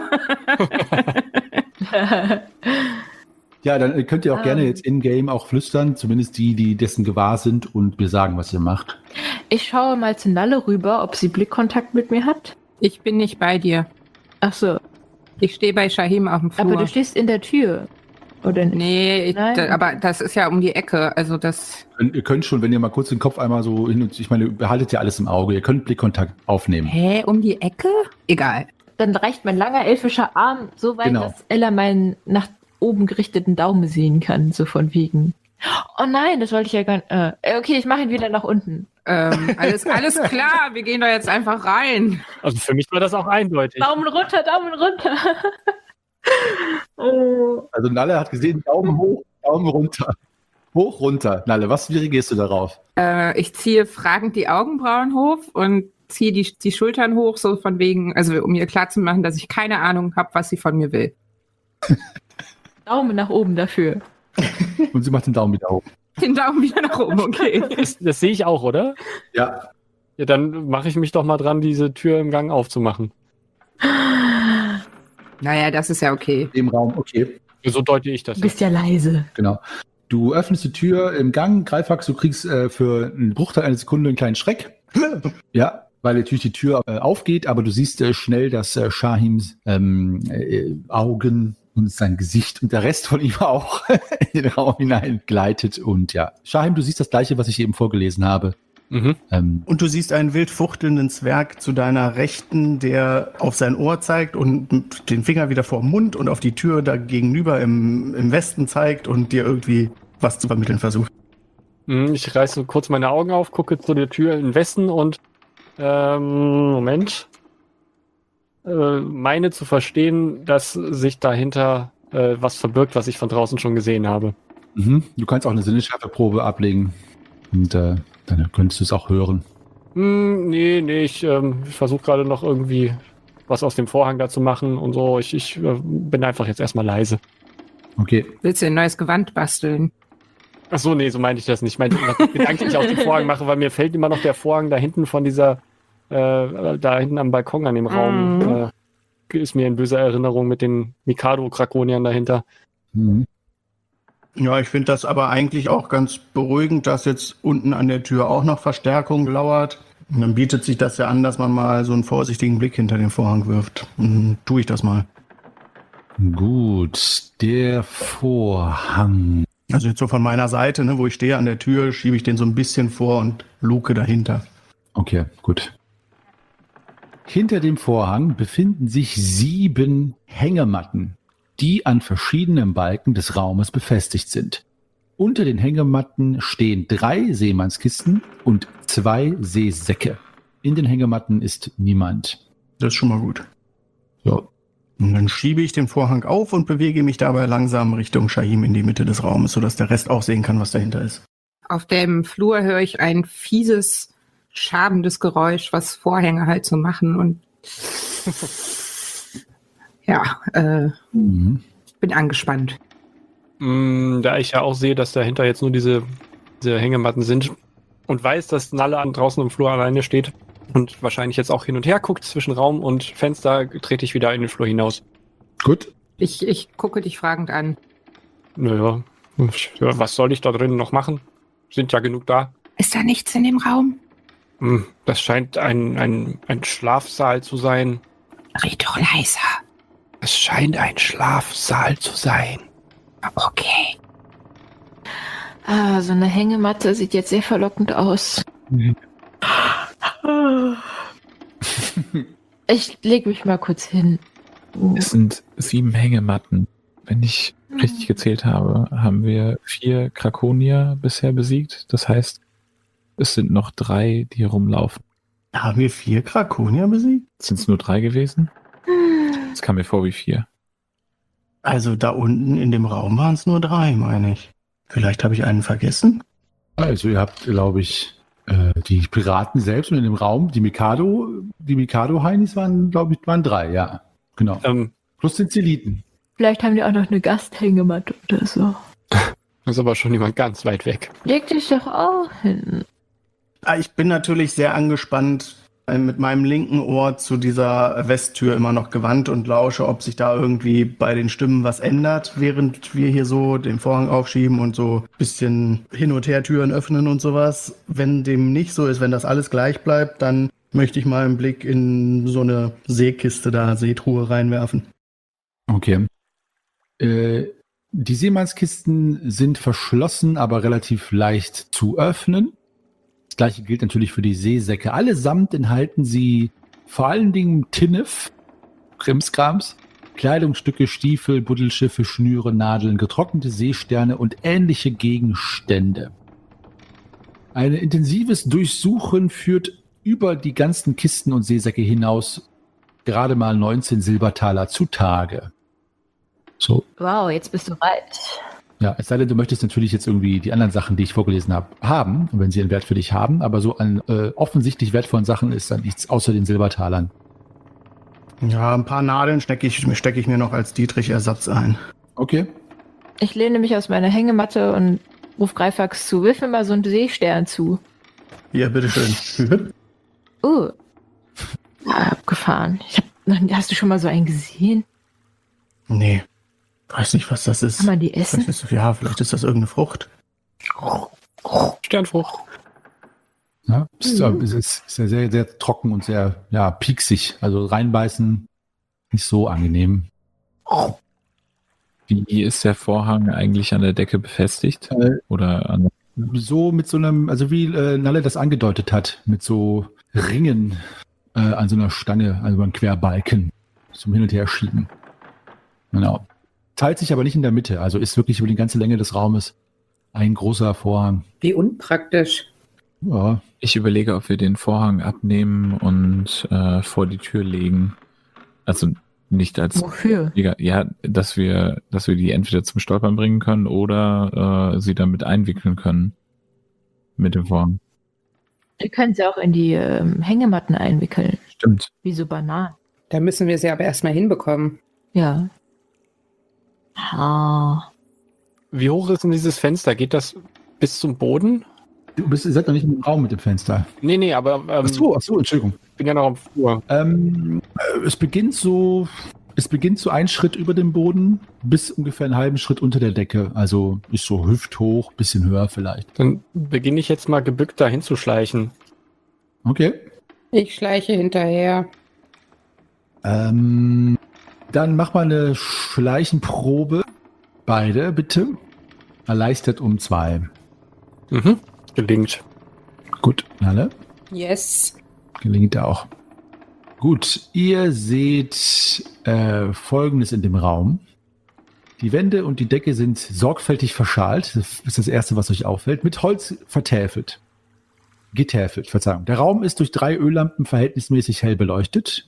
Ja, dann könnt ihr auch gerne jetzt in-game auch flüstern, zumindest die dessen gewahr sind und mir sagen, was ihr macht. Ich schaue mal zu Nalle rüber, ob sie Blickkontakt mit mir hat. Ich bin nicht bei dir. Ach so, Ich stehe bei Shahim auf dem Flur. aber du stehst in der Tür. Oder nicht? Nee, Nein? aber das ist ja um die Ecke. Also das. Ihr könnt schon, wenn ihr mal kurz den Kopf einmal so hin und ich meine, ihr behaltet ja alles im Auge, ihr könnt Blickkontakt aufnehmen. Hä, um die Ecke? Egal. Dann reicht mein langer elfischer Arm so weit, Genau. dass Ella meinen nach oben gerichteten Daumen sehen kann, so von wegen. Oh nein, das wollte ich ja gar nicht. Okay, ich mache ihn wieder nach unten. Alles klar, wir gehen da jetzt einfach rein. Also für mich war das auch eindeutig. Daumen runter, Daumen runter. Oh. Also Nalle hat gesehen, Daumen hoch, Daumen runter. Hoch, runter. Nalle, wie reagierst du darauf? Ich ziehe fragend die Augenbrauen hoch und ziehe die Schultern hoch, so von wegen, also um ihr klarzumachen, dass ich keine Ahnung habe, was sie von mir will. Daumen nach oben dafür. Und sie macht den Daumen wieder hoch. Den Daumen wieder nach oben, okay. Das sehe ich auch, oder? Ja. Ja, dann mache ich mich doch mal dran, diese Tür im Gang aufzumachen. Naja, das ist ja okay. Im Raum, okay. So deute ich das. Du bist ja leise. Genau. Du öffnest die Tür im Gang, Greifax, du kriegst für einen Bruchteil einer Sekunde einen kleinen Schreck. Ja, weil natürlich die Tür aufgeht, aber du siehst schnell, dass Shahims Augen und sein Gesicht und der Rest von ihm auch in den Raum hinein gleitet. Und ja, Shahim, du siehst das Gleiche, was ich eben vorgelesen habe. Mhm. Und du siehst einen wild fuchtelnden Zwerg zu deiner Rechten, der auf sein Ohr zeigt und den Finger wieder vor dem Mund und auf die Tür da gegenüber im Westen zeigt und dir irgendwie was zu vermitteln versucht. Ich reiße kurz meine Augen auf, gucke zu der Tür im Westen und Moment. meine zu verstehen, dass sich dahinter was verbirgt, was ich von draußen schon gesehen habe. Mhm. Du kannst auch eine Sinnesschärfeprobe ablegen. Und dann könntest du es auch hören. Nee, ich versuche gerade noch irgendwie was aus dem Vorhang da zu machen und so. Ich bin einfach jetzt erstmal leise. Okay. Willst du ein neues Gewand basteln? Ach so, nee, so meinte ich das nicht. Ich meinte, dass ich gedanklich aus dem Vorhang mache, weil mir fällt immer noch der Vorhang da hinten von dieser, da hinten am Balkon an dem Raum, ist mir in böser Erinnerung mit den Mikado-Krakoniern dahinter. Mhm. Ja, ich finde das aber eigentlich auch ganz beruhigend, dass jetzt unten an der Tür auch noch Verstärkung lauert. Und dann bietet sich das ja an, dass man mal so einen vorsichtigen Blick hinter den Vorhang wirft. Und tue ich das mal. Gut, der Vorhang. Also jetzt so von meiner Seite, ne, wo ich stehe an der Tür, schiebe ich den so ein bisschen vor und luke dahinter. Okay, gut. Hinter dem Vorhang befinden sich 7 Hängematten, die an verschiedenen Balken des Raumes befestigt sind. Unter den Hängematten stehen 3 Seemannskisten und 2 Seesäcke. In den Hängematten ist niemand. Das ist schon mal gut. Ja. Und dann schiebe ich den Vorhang auf und bewege mich dabei langsam Richtung Shahim in die Mitte des Raumes, sodass der Rest auch sehen kann, was dahinter ist. Auf dem Flur höre ich ein fieses, schabendes Geräusch, was Vorhänge halt so machen und ja, ich bin angespannt. Da ich ja auch sehe, dass dahinter jetzt nur diese Hängematten sind und weiß, dass Nalle draußen im Flur alleine steht und wahrscheinlich jetzt auch hin und her guckt zwischen Raum und Fenster, trete ich wieder in den Flur hinaus. Gut. Ich gucke dich fragend an. Naja, was soll ich da drin noch machen? Sind ja genug da. Ist da nichts in dem Raum? Das scheint ein Schlafsaal zu sein. Red doch leiser. Es scheint ein Schlafsaal zu sein. Okay. So eine Hängematte sieht jetzt sehr verlockend aus. Ich lege mich mal kurz hin. Es sind 7 Hängematten. Wenn ich richtig gezählt habe, haben wir 4 Krakonier bisher besiegt. Das heißt, es sind noch 3, die rumlaufen. Haben wir 4 Krakonier besiegt? Sind es nur 3 gewesen? Das kam mir vor wie 4. Also da unten in dem Raum waren es nur 3, meine ich. Vielleicht habe ich einen vergessen? Also ihr habt, glaube ich, die Piraten selbst und in dem Raum, die Mikado-Heinis waren, glaube ich, 3, ja. Genau. Plus den Zeliten. Vielleicht haben die auch noch eine Gasthängematte oder so. Das ist aber schon jemand ganz weit weg. Leg dich doch auch hin. Ich bin natürlich sehr angespannt, mit meinem linken Ohr zu dieser Westtür immer noch gewandt und lausche, ob sich da irgendwie bei den Stimmen was ändert, während wir hier so den Vorhang aufschieben und so ein bisschen hin und her Türen öffnen und sowas. Wenn dem nicht so ist, wenn das alles gleich bleibt, dann möchte ich mal einen Blick in so eine Seekiste da, Seetruhe reinwerfen. Okay. Die Seemannskisten sind verschlossen, aber relativ leicht zu öffnen. Das gleiche gilt natürlich für die Seesäcke. Allesamt enthalten sie vor allen Dingen Tinnef, Krimskrams, Kleidungsstücke, Stiefel, Buddelschiffe, Schnüre, Nadeln, getrocknete Seesterne und ähnliche Gegenstände. Ein intensives Durchsuchen führt über die ganzen Kisten und Seesäcke hinaus gerade mal 19 Silbertaler zutage. So. Wow, jetzt bist du reich. Ja, es sei denn, du möchtest natürlich jetzt irgendwie die anderen Sachen, die ich vorgelesen habe, haben, wenn sie einen Wert für dich haben, aber so an offensichtlich wertvollen Sachen ist dann nichts außer den Silbertalern. Ja, ein paar Nadeln stecke ich mir noch als Dietrich-Ersatz ein. Okay. Ich lehne mich aus meiner Hängematte und ruf Greifax zu. Wirf mir mal so einen Seestern zu. Ja, bitteschön. Abgefahren. Hast du schon mal so einen gesehen? Nee. Weiß nicht, was das ist. Kann man die essen? Vielleicht ist das irgendeine Frucht. Sternfrucht. Ja, es ist sehr, sehr, sehr trocken und sehr, ja, pieksig. Also reinbeißen nicht so angenehm. Wie ist der Vorhang eigentlich an der Decke befestigt? Oder an So mit so einem, also wie Nalle das angedeutet hat, mit so Ringen an so einer Stange, also beim Querbalken zum Hin- und Herschieben. Genau. Teilt sich aber nicht in der Mitte, also ist wirklich über die ganze Länge des Raumes ein großer Vorhang. Wie unpraktisch. Ja, Ich überlege, ob wir den Vorhang abnehmen und vor die Tür legen. Also nicht als Wofür? Jäger. Ja, dass wir die entweder zum Stolpern bringen können oder sie damit einwickeln können. Mit dem Vorhang. Wir können sie auch in die Hängematten einwickeln. Stimmt. Wie so Bananen. Da müssen wir sie aber erstmal hinbekommen. Ja. Ah. Wie hoch ist denn dieses Fenster? Geht das bis zum Boden? Ihr seid noch nicht im Raum mit dem Fenster. Nee, aber Ach so, Entschuldigung. ich bin ja noch am Flur. Es beginnt so ein Schritt über dem Boden bis ungefähr einen halben Schritt unter der Decke. Also ist so hüfthoch, bisschen höher vielleicht. Dann beginne ich jetzt mal gebückt dahin zu schleichen. Okay. Ich schleiche hinterher. Dann mach mal eine Schleichenprobe. Beide, bitte. Erleichtert um 2. Mhm. Gelingt. Gut, alle. Yes. Gelingt auch. Gut, ihr seht Folgendes in dem Raum. Die Wände und die Decke sind sorgfältig verschalt. Das ist das Erste, was euch auffällt. Mit Holz getäfelt. Verzeihung. Der Raum ist durch 3 Öllampen verhältnismäßig hell beleuchtet.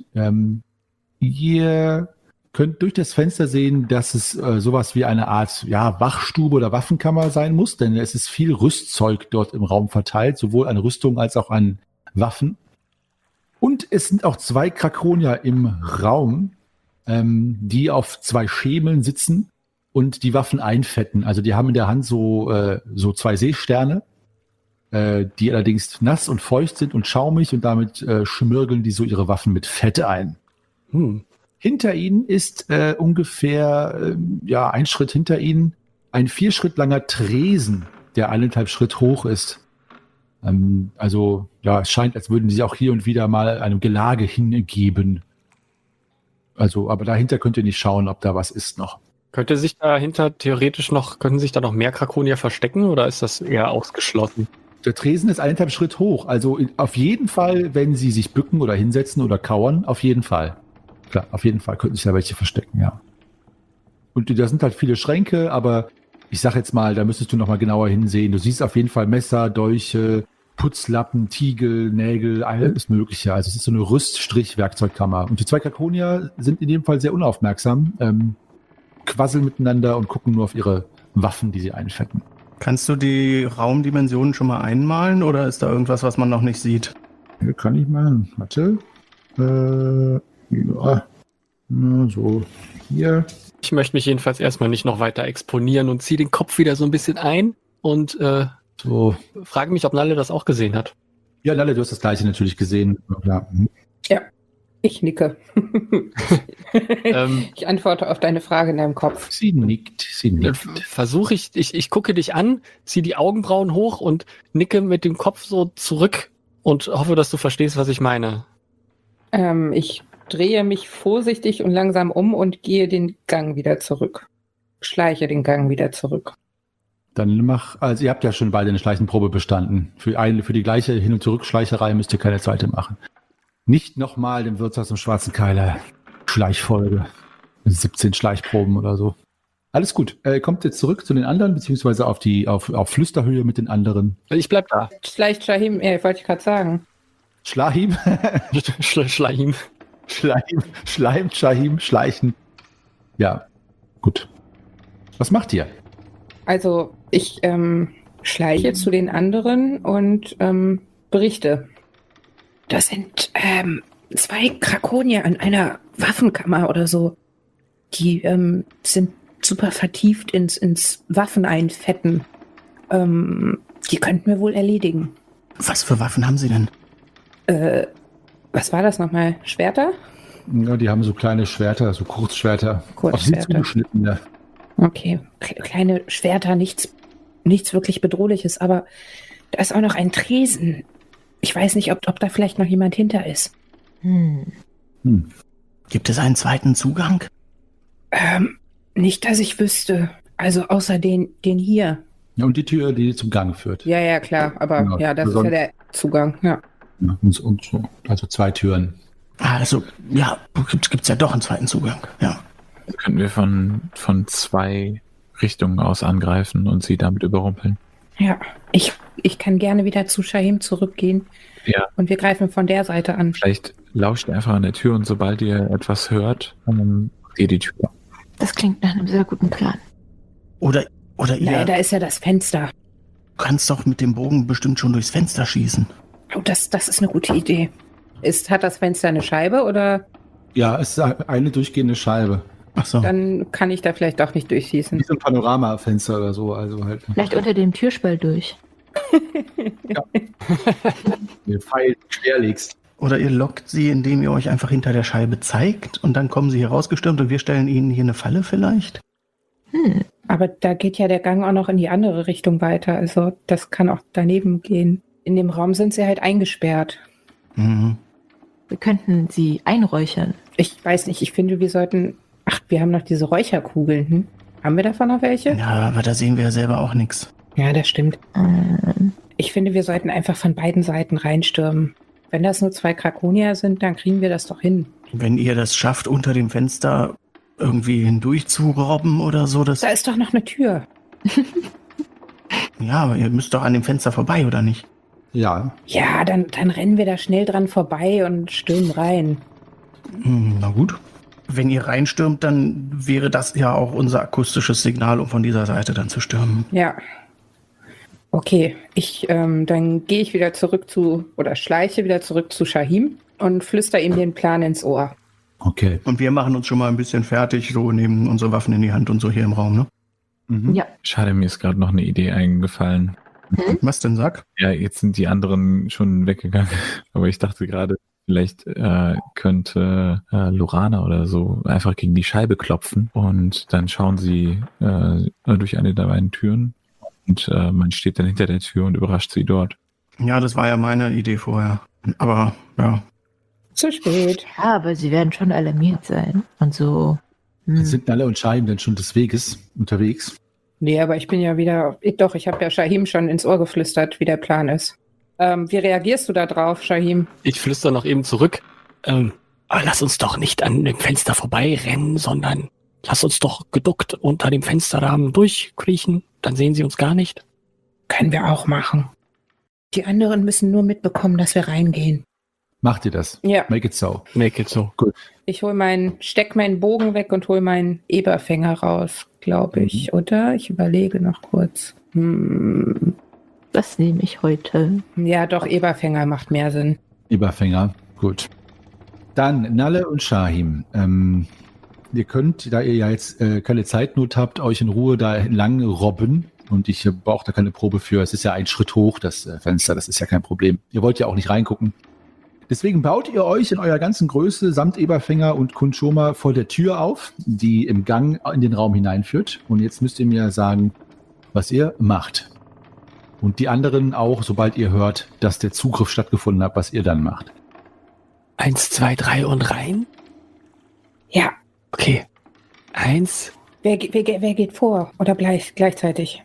Ihr könnt durch das Fenster sehen, dass es sowas wie eine Art Wachstube oder Waffenkammer sein muss, denn es ist viel Rüstzeug dort im Raum verteilt, sowohl an Rüstung als auch an Waffen. Und es sind auch 2 Krakonier im Raum, die auf 2 Schemeln sitzen und die Waffen einfetten. Also die haben in der Hand so 2 Seesterne, die allerdings nass und feucht sind und schaumig und damit schmirgeln die so ihre Waffen mit Fett ein. Hinter ihnen ist ungefähr ein Schritt hinter ihnen ein 4 Schritt langer Tresen, der 1,5 Schritt hoch ist. Also es scheint, als würden sie auch hier und wieder mal einem Gelage hingeben. Also, aber dahinter könnt ihr nicht schauen, ob da was ist noch. Könnten sich da noch mehr Krakonier verstecken oder ist das eher ausgeschlossen? Der Tresen ist 1,5 Schritt hoch. Also auf jeden Fall, wenn sie sich bücken oder hinsetzen oder kauern, auf jeden Fall. Klar, auf jeden Fall könnten sich da welche verstecken, ja. Und da sind halt viele Schränke, aber ich sag jetzt mal, da müsstest du noch mal genauer hinsehen. Du siehst auf jeden Fall Messer, Dolche, Putzlappen, Tiegel, Nägel, alles Mögliche. Also es ist so eine Rüststrich-Werkzeugkammer. Und die 2 Krakonier sind in dem Fall sehr unaufmerksam, quasseln miteinander und gucken nur auf ihre Waffen, die sie einfetten. Kannst du die Raumdimensionen schon mal einmalen oder ist da irgendwas, was man noch nicht sieht? Ja, kann ich mal. Warte. So, hier. Ich möchte mich jedenfalls erstmal nicht noch weiter exponieren und ziehe den Kopf wieder so ein bisschen ein und So. frage mich, ob Nalle das auch gesehen hat. Ja, Nalle, du hast das Gleiche natürlich gesehen. Ja. Ja, ich nicke. Ich antworte auf deine Frage in deinem Kopf. Sie nickt. Versuche ich gucke dich an, ziehe die Augenbrauen hoch und nicke mit dem Kopf so zurück und hoffe, dass du verstehst, was ich meine. Ich drehe mich vorsichtig und langsam um und gehe den Gang wieder zurück. Schleiche den Gang wieder zurück. Dann also ihr habt ja schon beide eine Schleichenprobe bestanden. Für die gleiche Hin- und Zurückschleicherei müsst ihr keine zweite machen. Nicht nochmal dem Wirtshaus im Schwarzen Keiler Schleichfolge. 17 Schleichproben oder so. Alles gut. Kommt jetzt zurück zu den anderen, beziehungsweise auf Flüsterhöhe mit den anderen. Ich bleib da. Schleicht Shahim, wollte ich gerade sagen. Schlahim. Schleim. Schleim, Shahim, Schleichen. Ja, gut. Was macht ihr? Also ich schleiche zu den anderen und berichte. Das sind 2 Krakonier an einer Waffenkammer oder so. Die sind super vertieft ins Waffeneinfetten. Die könnten wir wohl erledigen. Was für Waffen haben sie denn? Was war das nochmal? Schwerter? Ja, die haben so kleine Schwerter, so Kurzschwerter. Auf sie Kurzschwerter. zugeschnitten, ja. Okay, kleine Schwerter, nichts wirklich Bedrohliches, aber da ist auch noch ein Tresen. Ich weiß nicht, ob da vielleicht noch jemand hinter ist. Gibt es einen zweiten Zugang? Nicht, dass ich wüsste. Also außer den hier. Ja, und die Tür, die zum Gang führt. Ja, klar, aber Genau. ja, das ist ja der Zugang, ja. Ja, und so. Also 2 Türen. Also, ja, gibt's ja doch einen zweiten Zugang. Ja. Könnten wir von 2 Richtungen aus angreifen und sie damit überrumpeln. Ja, ich kann gerne wieder zu Shahim zurückgehen. Ja. Und wir greifen von der Seite an. Vielleicht lauscht ihr einfach an der Tür und sobald ihr etwas hört, macht ihr die Tür. Das klingt nach einem sehr guten Plan. Oder Naja, ihr da ist ja das Fenster. kannst doch mit dem Bogen bestimmt schon durchs Fenster schießen. Oh, das ist eine gute Idee. Hat das Fenster eine Scheibe oder Ja, es ist eine durchgehende Scheibe. Ach so. dann kann ich da vielleicht auch nicht durchschießen? Wie so ein Panoramafenster oder so. Also halt Vielleicht unter dem Türspalt durch. den Pfeil querlegst. Oder ihr lockt sie, indem ihr euch einfach hinter der Scheibe zeigt und dann kommen sie hier rausgestürmt und wir stellen ihnen hier eine Falle vielleicht? Aber da geht ja der Gang auch noch in die andere Richtung weiter. Also das kann auch daneben gehen. In dem Raum sind sie halt eingesperrt. Mhm. Wir könnten sie einräuchern. Ich weiß nicht, ich finde, wir sollten... Ach, wir haben noch diese Räucherkugeln. Hm? Haben wir davon noch welche? Ja, aber da sehen wir ja selber auch nichts. Ja, das stimmt. Ich finde, wir sollten einfach von beiden Seiten reinstürmen. Wenn das nur 2 Krakonier sind, dann kriegen wir das doch hin. Wenn ihr das schafft, unter dem Fenster irgendwie hindurch zu robben oder so, das... Da ist doch noch eine Tür. Ja, aber ihr müsst doch an dem Fenster vorbei, oder nicht? Ja, Ja, dann rennen wir da schnell dran vorbei und stürmen rein. Na gut. Wenn ihr reinstürmt, dann wäre das ja auch unser akustisches Signal, um von dieser Seite dann zu stürmen. Ja. Okay, dann gehe ich wieder schleiche wieder zurück zu Shahim und flüster ihm den Plan ins Ohr. okay. Und wir machen uns schon mal ein bisschen fertig, so nehmen unsere Waffen in die Hand und so hier im Raum, ne? Mhm. Ja. Schade, mir ist gerade noch eine Idee eingefallen. Was denn, sag? Ja, jetzt sind die anderen schon weggegangen. Aber ich dachte gerade, vielleicht könnte Lorana oder so einfach gegen die Scheibe klopfen und dann schauen sie durch eine der beiden Türen und man steht dann hinter der Tür und überrascht sie dort. Ja, das war ja meine Idee vorher. Aber, ja. Zu spät. Ja, aber sie werden schon alarmiert sein. Und so. Sind Nalle und Shahim denn schon des Weges unterwegs? Nee, aber ich bin ja wieder... Doch, ich habe ja Shahim schon ins Ohr geflüstert, wie der Plan ist. Wie reagierst du da drauf, Shahim? Ich flüster noch eben zurück. Aber lass uns doch nicht an dem Fenster vorbeirennen, sondern lass uns doch geduckt unter dem Fensterrahmen durchkriechen. Dann sehen sie uns gar nicht. Können wir auch machen. Die anderen müssen nur mitbekommen, dass wir reingehen. Macht ihr das? Ja. Make it so. Make it so. Ich steck meinen Bogen weg und hole meinen Eberfänger raus, glaube ich, oder? Ich überlege noch kurz. Das nehme ich heute. Ja, doch, Eberfänger macht mehr Sinn. Eberfänger, gut. Dann Nalle und Shahim. Ihr könnt, da ihr ja jetzt keine Zeitnot habt, euch in Ruhe da entlang robben. Und ich brauche da keine Probe für. Es ist ja ein Schritt hoch, das Fenster. Das ist ja kein Problem. Ihr wollt ja auch nicht reingucken. Deswegen baut ihr euch in eurer ganzen Größe samt Eberfänger und Kunchoma vor der Tür auf, die im Gang in den Raum hineinführt. Und jetzt müsst ihr mir sagen, was ihr macht. Und die anderen auch, sobald ihr hört, dass der Zugriff stattgefunden hat, was ihr dann macht. 1, 2, 3 und rein? Ja. Okay. 1. Wer geht vor? Oder gleichzeitig?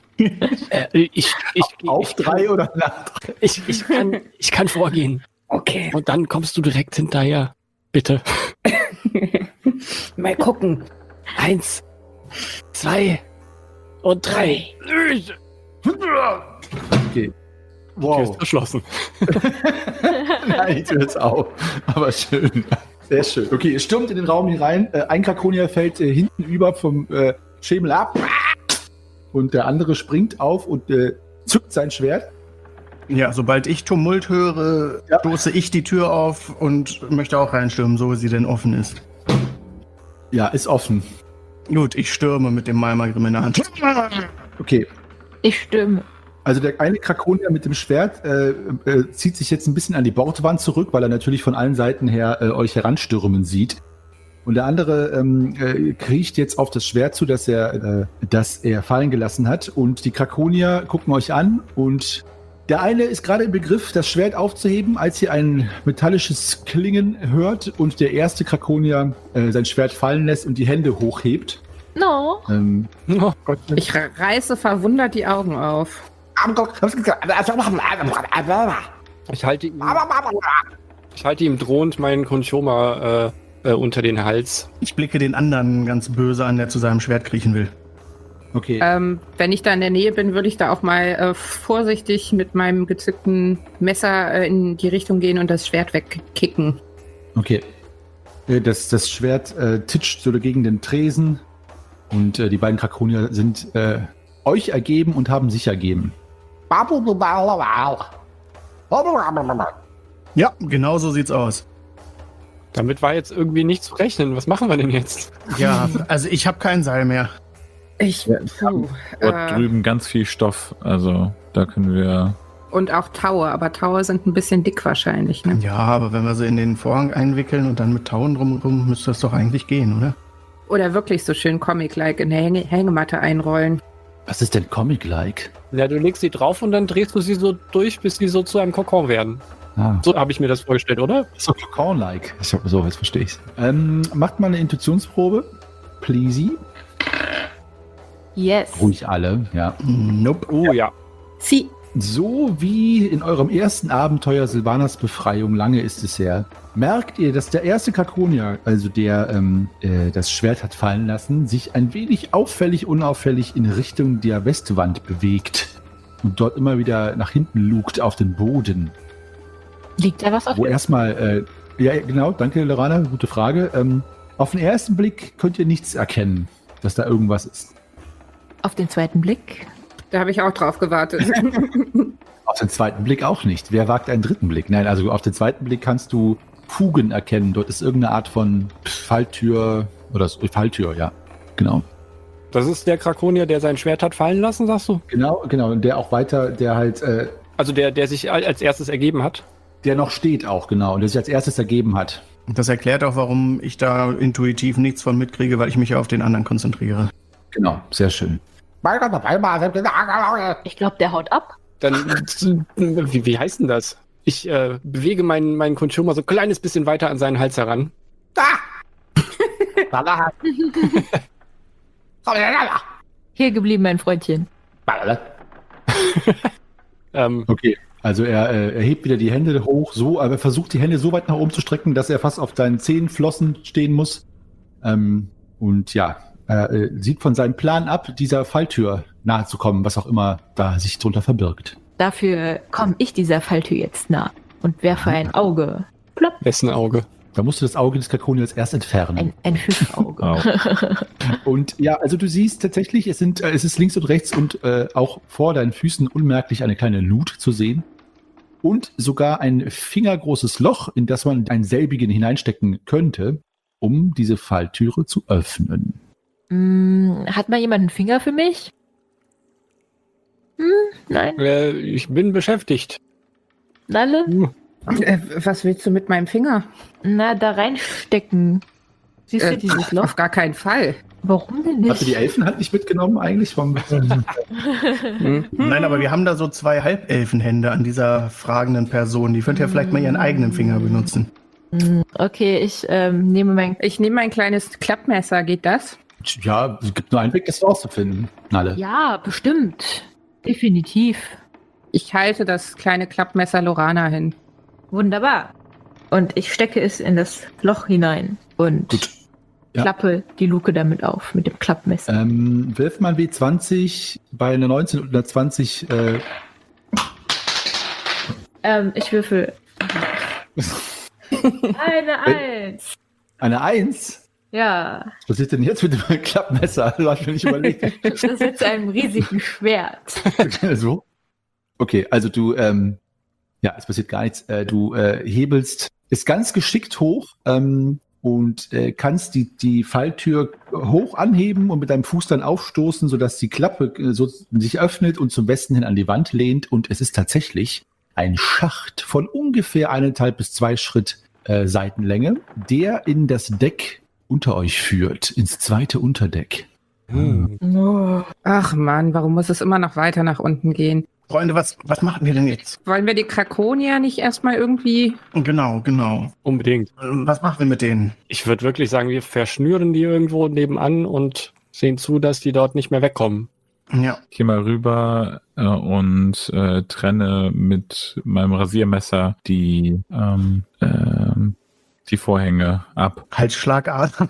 Auf 3 oder nach 3? Ich kann vorgehen. Okay. Und dann kommst du direkt hinterher. Bitte. Mal gucken. 1, 2 und 3. Okay. Okay, ist verschlossen. Nein, die Tür ist auf. Aber schön. Sehr schön. Okay, ihr stürmt in den Raum hinein. Ein Krakonier fällt hinten über vom Schemel ab. Und der andere springt auf und zückt sein Schwert. Ja, sobald ich Tumult höre, stoße ich die Tür auf und möchte auch reinstürmen, so wie sie denn offen ist. Ja, ist offen. Gut, ich stürme mit dem Malmagrim in der Hand. Okay. Ich stürme. Also der eine Krakonier mit dem Schwert zieht sich jetzt ein bisschen an die Bordwand zurück, weil er natürlich von allen Seiten her euch heranstürmen sieht. Und der andere kriecht jetzt auf das Schwert zu, das er fallen gelassen hat. Und die Krakonier gucken euch an und der eine ist gerade im Begriff, das Schwert aufzuheben, als ihr ein metallisches Klingen hört und der erste Krakonier sein Schwert fallen lässt und die Hände hochhebt. No. Oh Gott. Ich reiße verwundert die Augen auf. Ich halte ihm drohend meinen Kunchoma unter den Hals. Ich blicke den anderen ganz böse an, der zu seinem Schwert kriechen will. Okay. Wenn ich da in der Nähe bin, würde ich da auch mal vorsichtig mit meinem gezückten Messer in die Richtung gehen und das Schwert wegkicken. Okay. Das Schwert titscht so gegen den Tresen und die beiden Krakonier sind euch ergeben und haben sich ergeben. Ja, genau so sieht's aus. Damit war jetzt irgendwie nicht zu rechnen. Was machen wir denn jetzt? Ja, also ich habe kein Seil mehr. Dort drüben ganz viel Stoff, also da können wir... Und auch Taue, aber Taue sind ein bisschen dick wahrscheinlich, ne? Ja, aber wenn wir sie in den Vorhang einwickeln und dann mit Tauen drumherum, müsste das doch eigentlich gehen, oder? Oder wirklich so schön Comic-like in der Hängematte einrollen. Was ist denn Comic-like? Ja, du legst sie drauf und dann drehst du sie so durch, bis sie so zu einem Kokon werden. So habe ich mir das vorgestellt, oder? So Corn-like. So, jetzt verstehe ich's. Macht mal eine Intuitionsprobe. Please. Yes. Ruhig alle, ja. Nope. Oh ja. Sie. So wie in eurem ersten Abenteuer Sylvanas Befreiung, lange ist es her, merkt ihr, dass der erste Krakonier, also der das Schwert hat fallen lassen, sich ein wenig unauffällig in Richtung der Westwand bewegt und dort immer wieder nach hinten lugt auf den Boden. Liegt da was auf Wo erstmal, ja genau, danke Lorana, gute Frage. Auf den ersten Blick könnt ihr nichts erkennen, dass da irgendwas ist. Auf den zweiten Blick? Da habe ich auch drauf gewartet. Auf den zweiten Blick auch nicht. Wer wagt einen dritten Blick? Nein, also auf den zweiten Blick kannst du Fugen erkennen. Dort ist irgendeine Art von Falltür oder Falltür, ja. Genau. Das ist der Krakonier, der sein Schwert hat fallen lassen, sagst du? Genau. Und der auch weiter, der halt, Also der sich als erstes ergeben hat? der noch steht auch, genau. Und der sich als erstes ergeben hat. Das erklärt auch, warum ich da intuitiv nichts von mitkriege, weil ich mich auf den anderen konzentriere. Genau, sehr schön. Ich glaube, der haut ab. Dann, wie heißt denn das? Ich bewege meinen Kunschuma so ein kleines bisschen weiter an seinen Hals heran. Hier geblieben, mein Freundchen. Okay, also er hebt wieder die Hände hoch, so, aber versucht die Hände so weit nach oben zu strecken, dass er fast auf seinen Zehenflossen stehen muss. Und ja, sieht von seinem Plan ab, dieser Falltür nahe zu kommen, was auch immer da sich drunter verbirgt. Dafür komme ich dieser Falltür jetzt nah und werfe ein Auge. Plopp. Wessen Auge? Da musst du das Auge des Krakoniers erst entfernen. Ein Fischauge. Oh. Und ja, also du siehst tatsächlich, es ist links und rechts und auch vor deinen Füßen unmerklich eine kleine Lut zu sehen. Und sogar ein fingergroßes Loch, in das man einen selbigen hineinstecken könnte, um diese Falltüre zu öffnen. Hat mal jemand einen Finger für mich? Nein. Ich bin beschäftigt. Nalle? Was willst du mit meinem Finger? Na, da reinstecken. Siehst du dieses Loch? Auf gar keinen Fall. Warum denn Hast du die nicht? Elfenhand nicht mitgenommen eigentlich? Nein, aber wir haben da so 2 Halbelfenhände an dieser fragenden Person. Die könnte ja vielleicht mal ihren eigenen Finger benutzen. Okay, ich nehme mein... Ich nehme ein kleines Klappmesser, geht das? Ja, es gibt nur einen Weg, das rauszufinden. Nalle. Ja, bestimmt. Definitiv. Ich halte das kleine Klappmesser Lorana hin. Wunderbar. Und ich stecke es in das Loch hinein und Gut. Ja. klappe die Luke damit auf, mit dem Klappmesser. Wirf mal W20 bei einer 19 und einer 20. Ich würfel. Eine 1. Eine 1? Ja. Was passiert denn jetzt mit dem Klappmesser? Das hab ich mir nicht überlegt. Das ist mit einem riesigen Schwert. So? Okay, also du, ja, es passiert gar nichts. Du hebelst es ganz geschickt hoch und kannst die Falltür hoch anheben und mit deinem Fuß dann aufstoßen, sodass die Klappe so sich öffnet und zum Westen hin an die Wand lehnt. Und es ist tatsächlich ein Schacht von ungefähr 1,5 bis 2 Schritt Seitenlänge, der in das Deck unter euch führt, ins zweite Unterdeck. Ach Mann, warum muss es immer noch weiter nach unten gehen? Freunde, was machen wir denn jetzt? Wollen wir die Krakonier nicht erstmal irgendwie... Genau. Unbedingt. Was machen wir mit denen? Ich würde wirklich sagen, wir verschnüren die irgendwo nebenan und sehen zu, dass die dort nicht mehr wegkommen. Ja. Ich gehe mal rüber und trenne mit meinem Rasiermesser die die Vorhänge ab. Halsschlagader.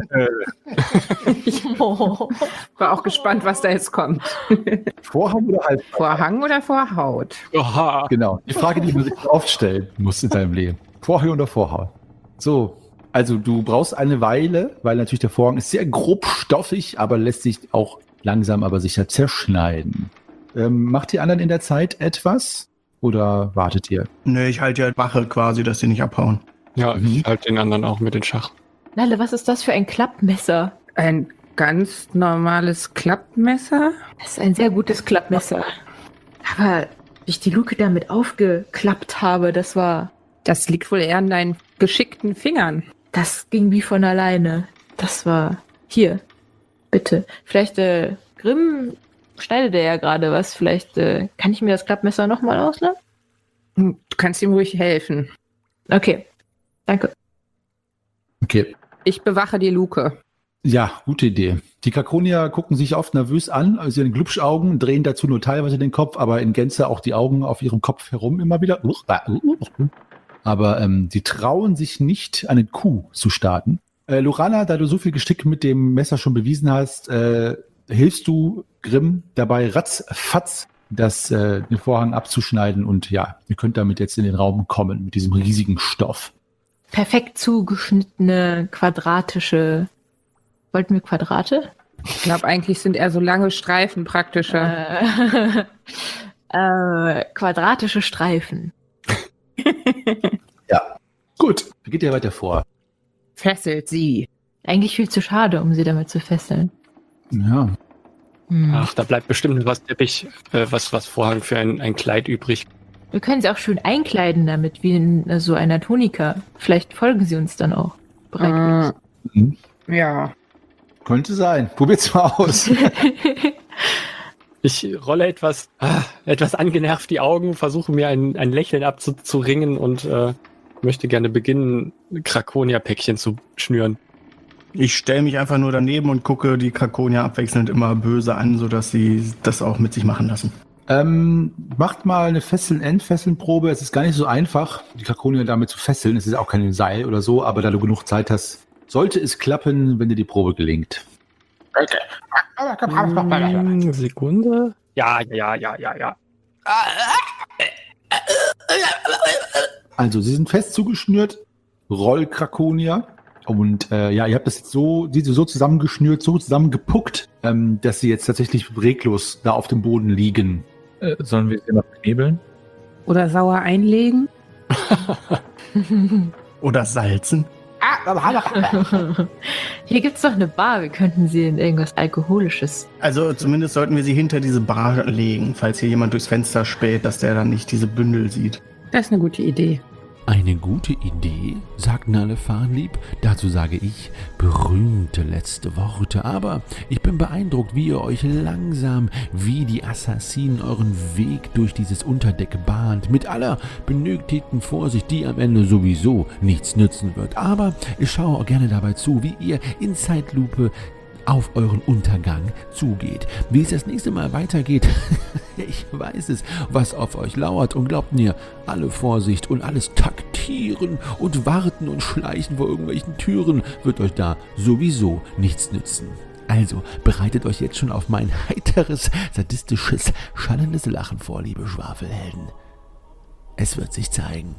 War auch gespannt, was da jetzt kommt. Vorhang oder Halb? Vorhang oder Vorhaut? Oha. Genau. Die Frage, die man sich oft stellen muss in seinem Leben. Vorhang oder Vorhaut? So. Also du brauchst eine Weile, weil natürlich der Vorhang ist sehr grobstoffig, aber lässt sich auch langsam aber sicher zerschneiden. Macht die anderen in der Zeit etwas oder wartet ihr? Nö, ich halte ja Wache quasi, dass sie nicht abhauen. Ja, ich halte den anderen auch mit den Schach. Nalle, was ist das für ein Klappmesser? Ein ganz normales Klappmesser? Das ist ein sehr gutes Klappmesser. Aber wie ich die Luke damit aufgeklappt habe, das liegt wohl eher an deinen geschickten Fingern. Das ging wie von alleine. Das war... Hier, bitte. Vielleicht, Grimm schneidet er ja gerade was. Vielleicht kann ich mir das Klappmesser nochmal ausleihen? Du kannst ihm ruhig helfen. Okay, danke. Okay. Ich bewache die Luke. Ja, gute Idee. Die Krakonier gucken sich oft nervös an, also ihren Glubschaugen, drehen dazu nur teilweise den Kopf, aber in Gänze auch die Augen auf ihrem Kopf herum immer wieder. Aber die trauen sich nicht, eine Kuh zu starten. Lorana, da du so viel Geschick mit dem Messer schon bewiesen hast, hilfst du Grimm dabei, ratzfatz den Vorhang abzuschneiden und ja, ihr könnt damit jetzt in den Raum kommen, mit diesem riesigen Stoff. Perfekt zugeschnittene, quadratische... Wollten wir Quadrate? Ich glaube, eigentlich sind eher so lange Streifen praktischer. Quadratische Streifen. Ja, gut. Wie geht ihr weiter vor? Fesselt sie. Eigentlich viel zu schade, um sie damit zu fesseln. Ja. Ach, da bleibt bestimmt noch was Teppich, was Vorhang für ein Kleid übrig. Wir können sie auch schön einkleiden damit, wie in so einer Tunika. Vielleicht folgen sie uns dann auch. Bereitwillig. Ja. Könnte sein. Probiert's mal aus. Ich rolle etwas angenervt die Augen, versuche mir ein Lächeln abzuringen und möchte gerne beginnen, Krakonia-Päckchen zu schnüren. Ich stelle mich einfach nur daneben und gucke die Krakonier abwechselnd immer böse an, sodass sie das auch mit sich machen lassen. Macht mal eine Fesseln-Endfesseln-Probe. Es ist gar nicht so einfach, die Krakonier damit zu fesseln. Es ist auch kein Seil oder so, aber da du genug Zeit hast, sollte es klappen, wenn dir die Probe gelingt. Sekunde. Ja. Also, sie sind fest zugeschnürt, Rollkrakonier. Und ihr habt das jetzt so zusammengeschnürt, so zusammengepuckt, dass sie jetzt tatsächlich reglos da auf dem Boden liegen. Sollen wir sie noch knebeln? Oder sauer einlegen? Oder salzen. Hier gibt's doch eine Bar. Wir könnten sie in irgendwas Alkoholisches. Also zumindest sollten wir sie hinter diese Bar legen, falls hier jemand durchs Fenster späht, dass der dann nicht diese Bündel sieht. Das ist eine gute Idee. Eine gute Idee, sagt Nalle Farnlieb. Dazu sage ich berühmte letzte Worte. Aber ich bin beeindruckt, wie ihr euch langsam wie die Assassinen euren Weg durch dieses Unterdeck bahnt. Mit aller benötigten Vorsicht, die am Ende sowieso nichts nützen wird. Aber ich schaue auch gerne dabei zu, wie ihr in Zeitlupe auf euren Untergang zugeht. Wie es das nächste Mal weitergeht, ich weiß es, was auf euch lauert. Und glaubt mir, alle Vorsicht und alles Taktieren und Warten und Schleichen vor irgendwelchen Türen wird euch da sowieso nichts nützen. Also bereitet euch jetzt schon auf mein heiteres, sadistisches, schallendes Lachen vor, liebe Schwafelhelden. Es wird sich zeigen.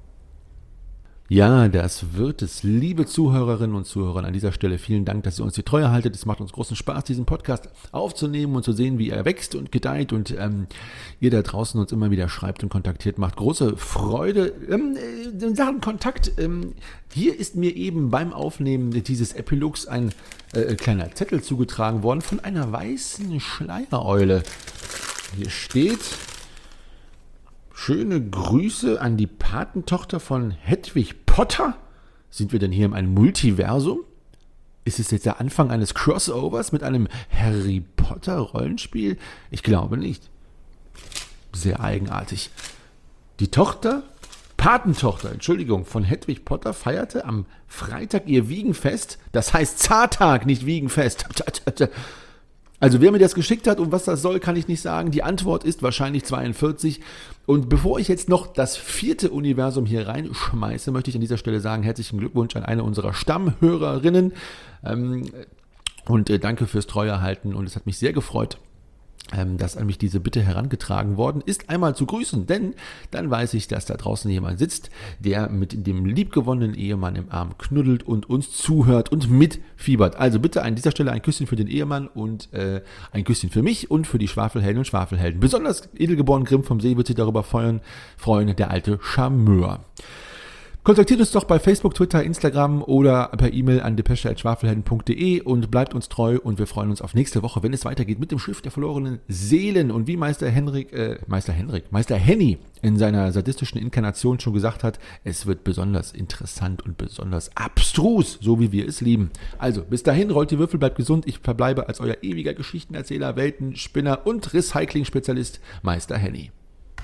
Ja, das wird es. Liebe Zuhörerinnen und Zuhörer, an dieser Stelle vielen Dank, dass ihr uns die Treue haltet. Es macht uns großen Spaß, diesen Podcast aufzunehmen und zu sehen, wie er wächst und gedeiht und ihr da draußen uns immer wieder schreibt und kontaktiert. Macht große Freude. In Sachen Kontakt, hier ist mir eben beim Aufnehmen dieses Epilogs ein kleiner Zettel zugetragen worden von einer weißen Schleiereule. Hier steht: Schöne Grüße an die Patentochter von Hedwig Potter. Sind wir denn hier in einem Multiversum? Ist es jetzt der Anfang eines Crossovers mit einem Harry Potter Rollenspiel? Ich glaube nicht. Sehr eigenartig. Die Patentochter, von Hedwig Potter feierte am Freitag ihr Wiegenfest. Das heißt Zartag, nicht Wiegenfest. Also wer mir das geschickt hat und was das soll, kann ich nicht sagen. Die Antwort ist wahrscheinlich 42. Und bevor ich jetzt noch das 4. Universum hier reinschmeiße, möchte ich an dieser Stelle sagen, herzlichen Glückwunsch an eine unserer Stammhörerinnen. Und danke fürs Treuehalten. Und es hat mich sehr gefreut, dass an mich diese Bitte herangetragen worden ist, einmal zu grüßen, denn dann weiß ich, dass da draußen jemand sitzt, der mit dem liebgewonnenen Ehemann im Arm knuddelt und uns zuhört und mitfiebert. Also bitte an dieser Stelle ein Küsschen für den Ehemann und ein Küsschen für mich und für die Schwafelhelden und Schwafelhelden. Besonders Edelgeboren Grimm vom See wird sich darüber freuen, der alte Charmeur. Kontaktiert uns doch bei Facebook, Twitter, Instagram oder per E-Mail an depesche@schwafelhelden.de und bleibt uns treu und wir freuen uns auf nächste Woche, wenn es weitergeht mit dem Schiff der verlorenen Seelen. Und wie Meister Henny in seiner sadistischen Inkarnation schon gesagt hat, es wird besonders interessant und besonders abstrus, so wie wir es lieben. Also, bis dahin, rollt die Würfel, bleibt gesund. Ich verbleibe als euer ewiger Geschichtenerzähler, Weltenspinner und Recycling-Spezialist Meister Henny.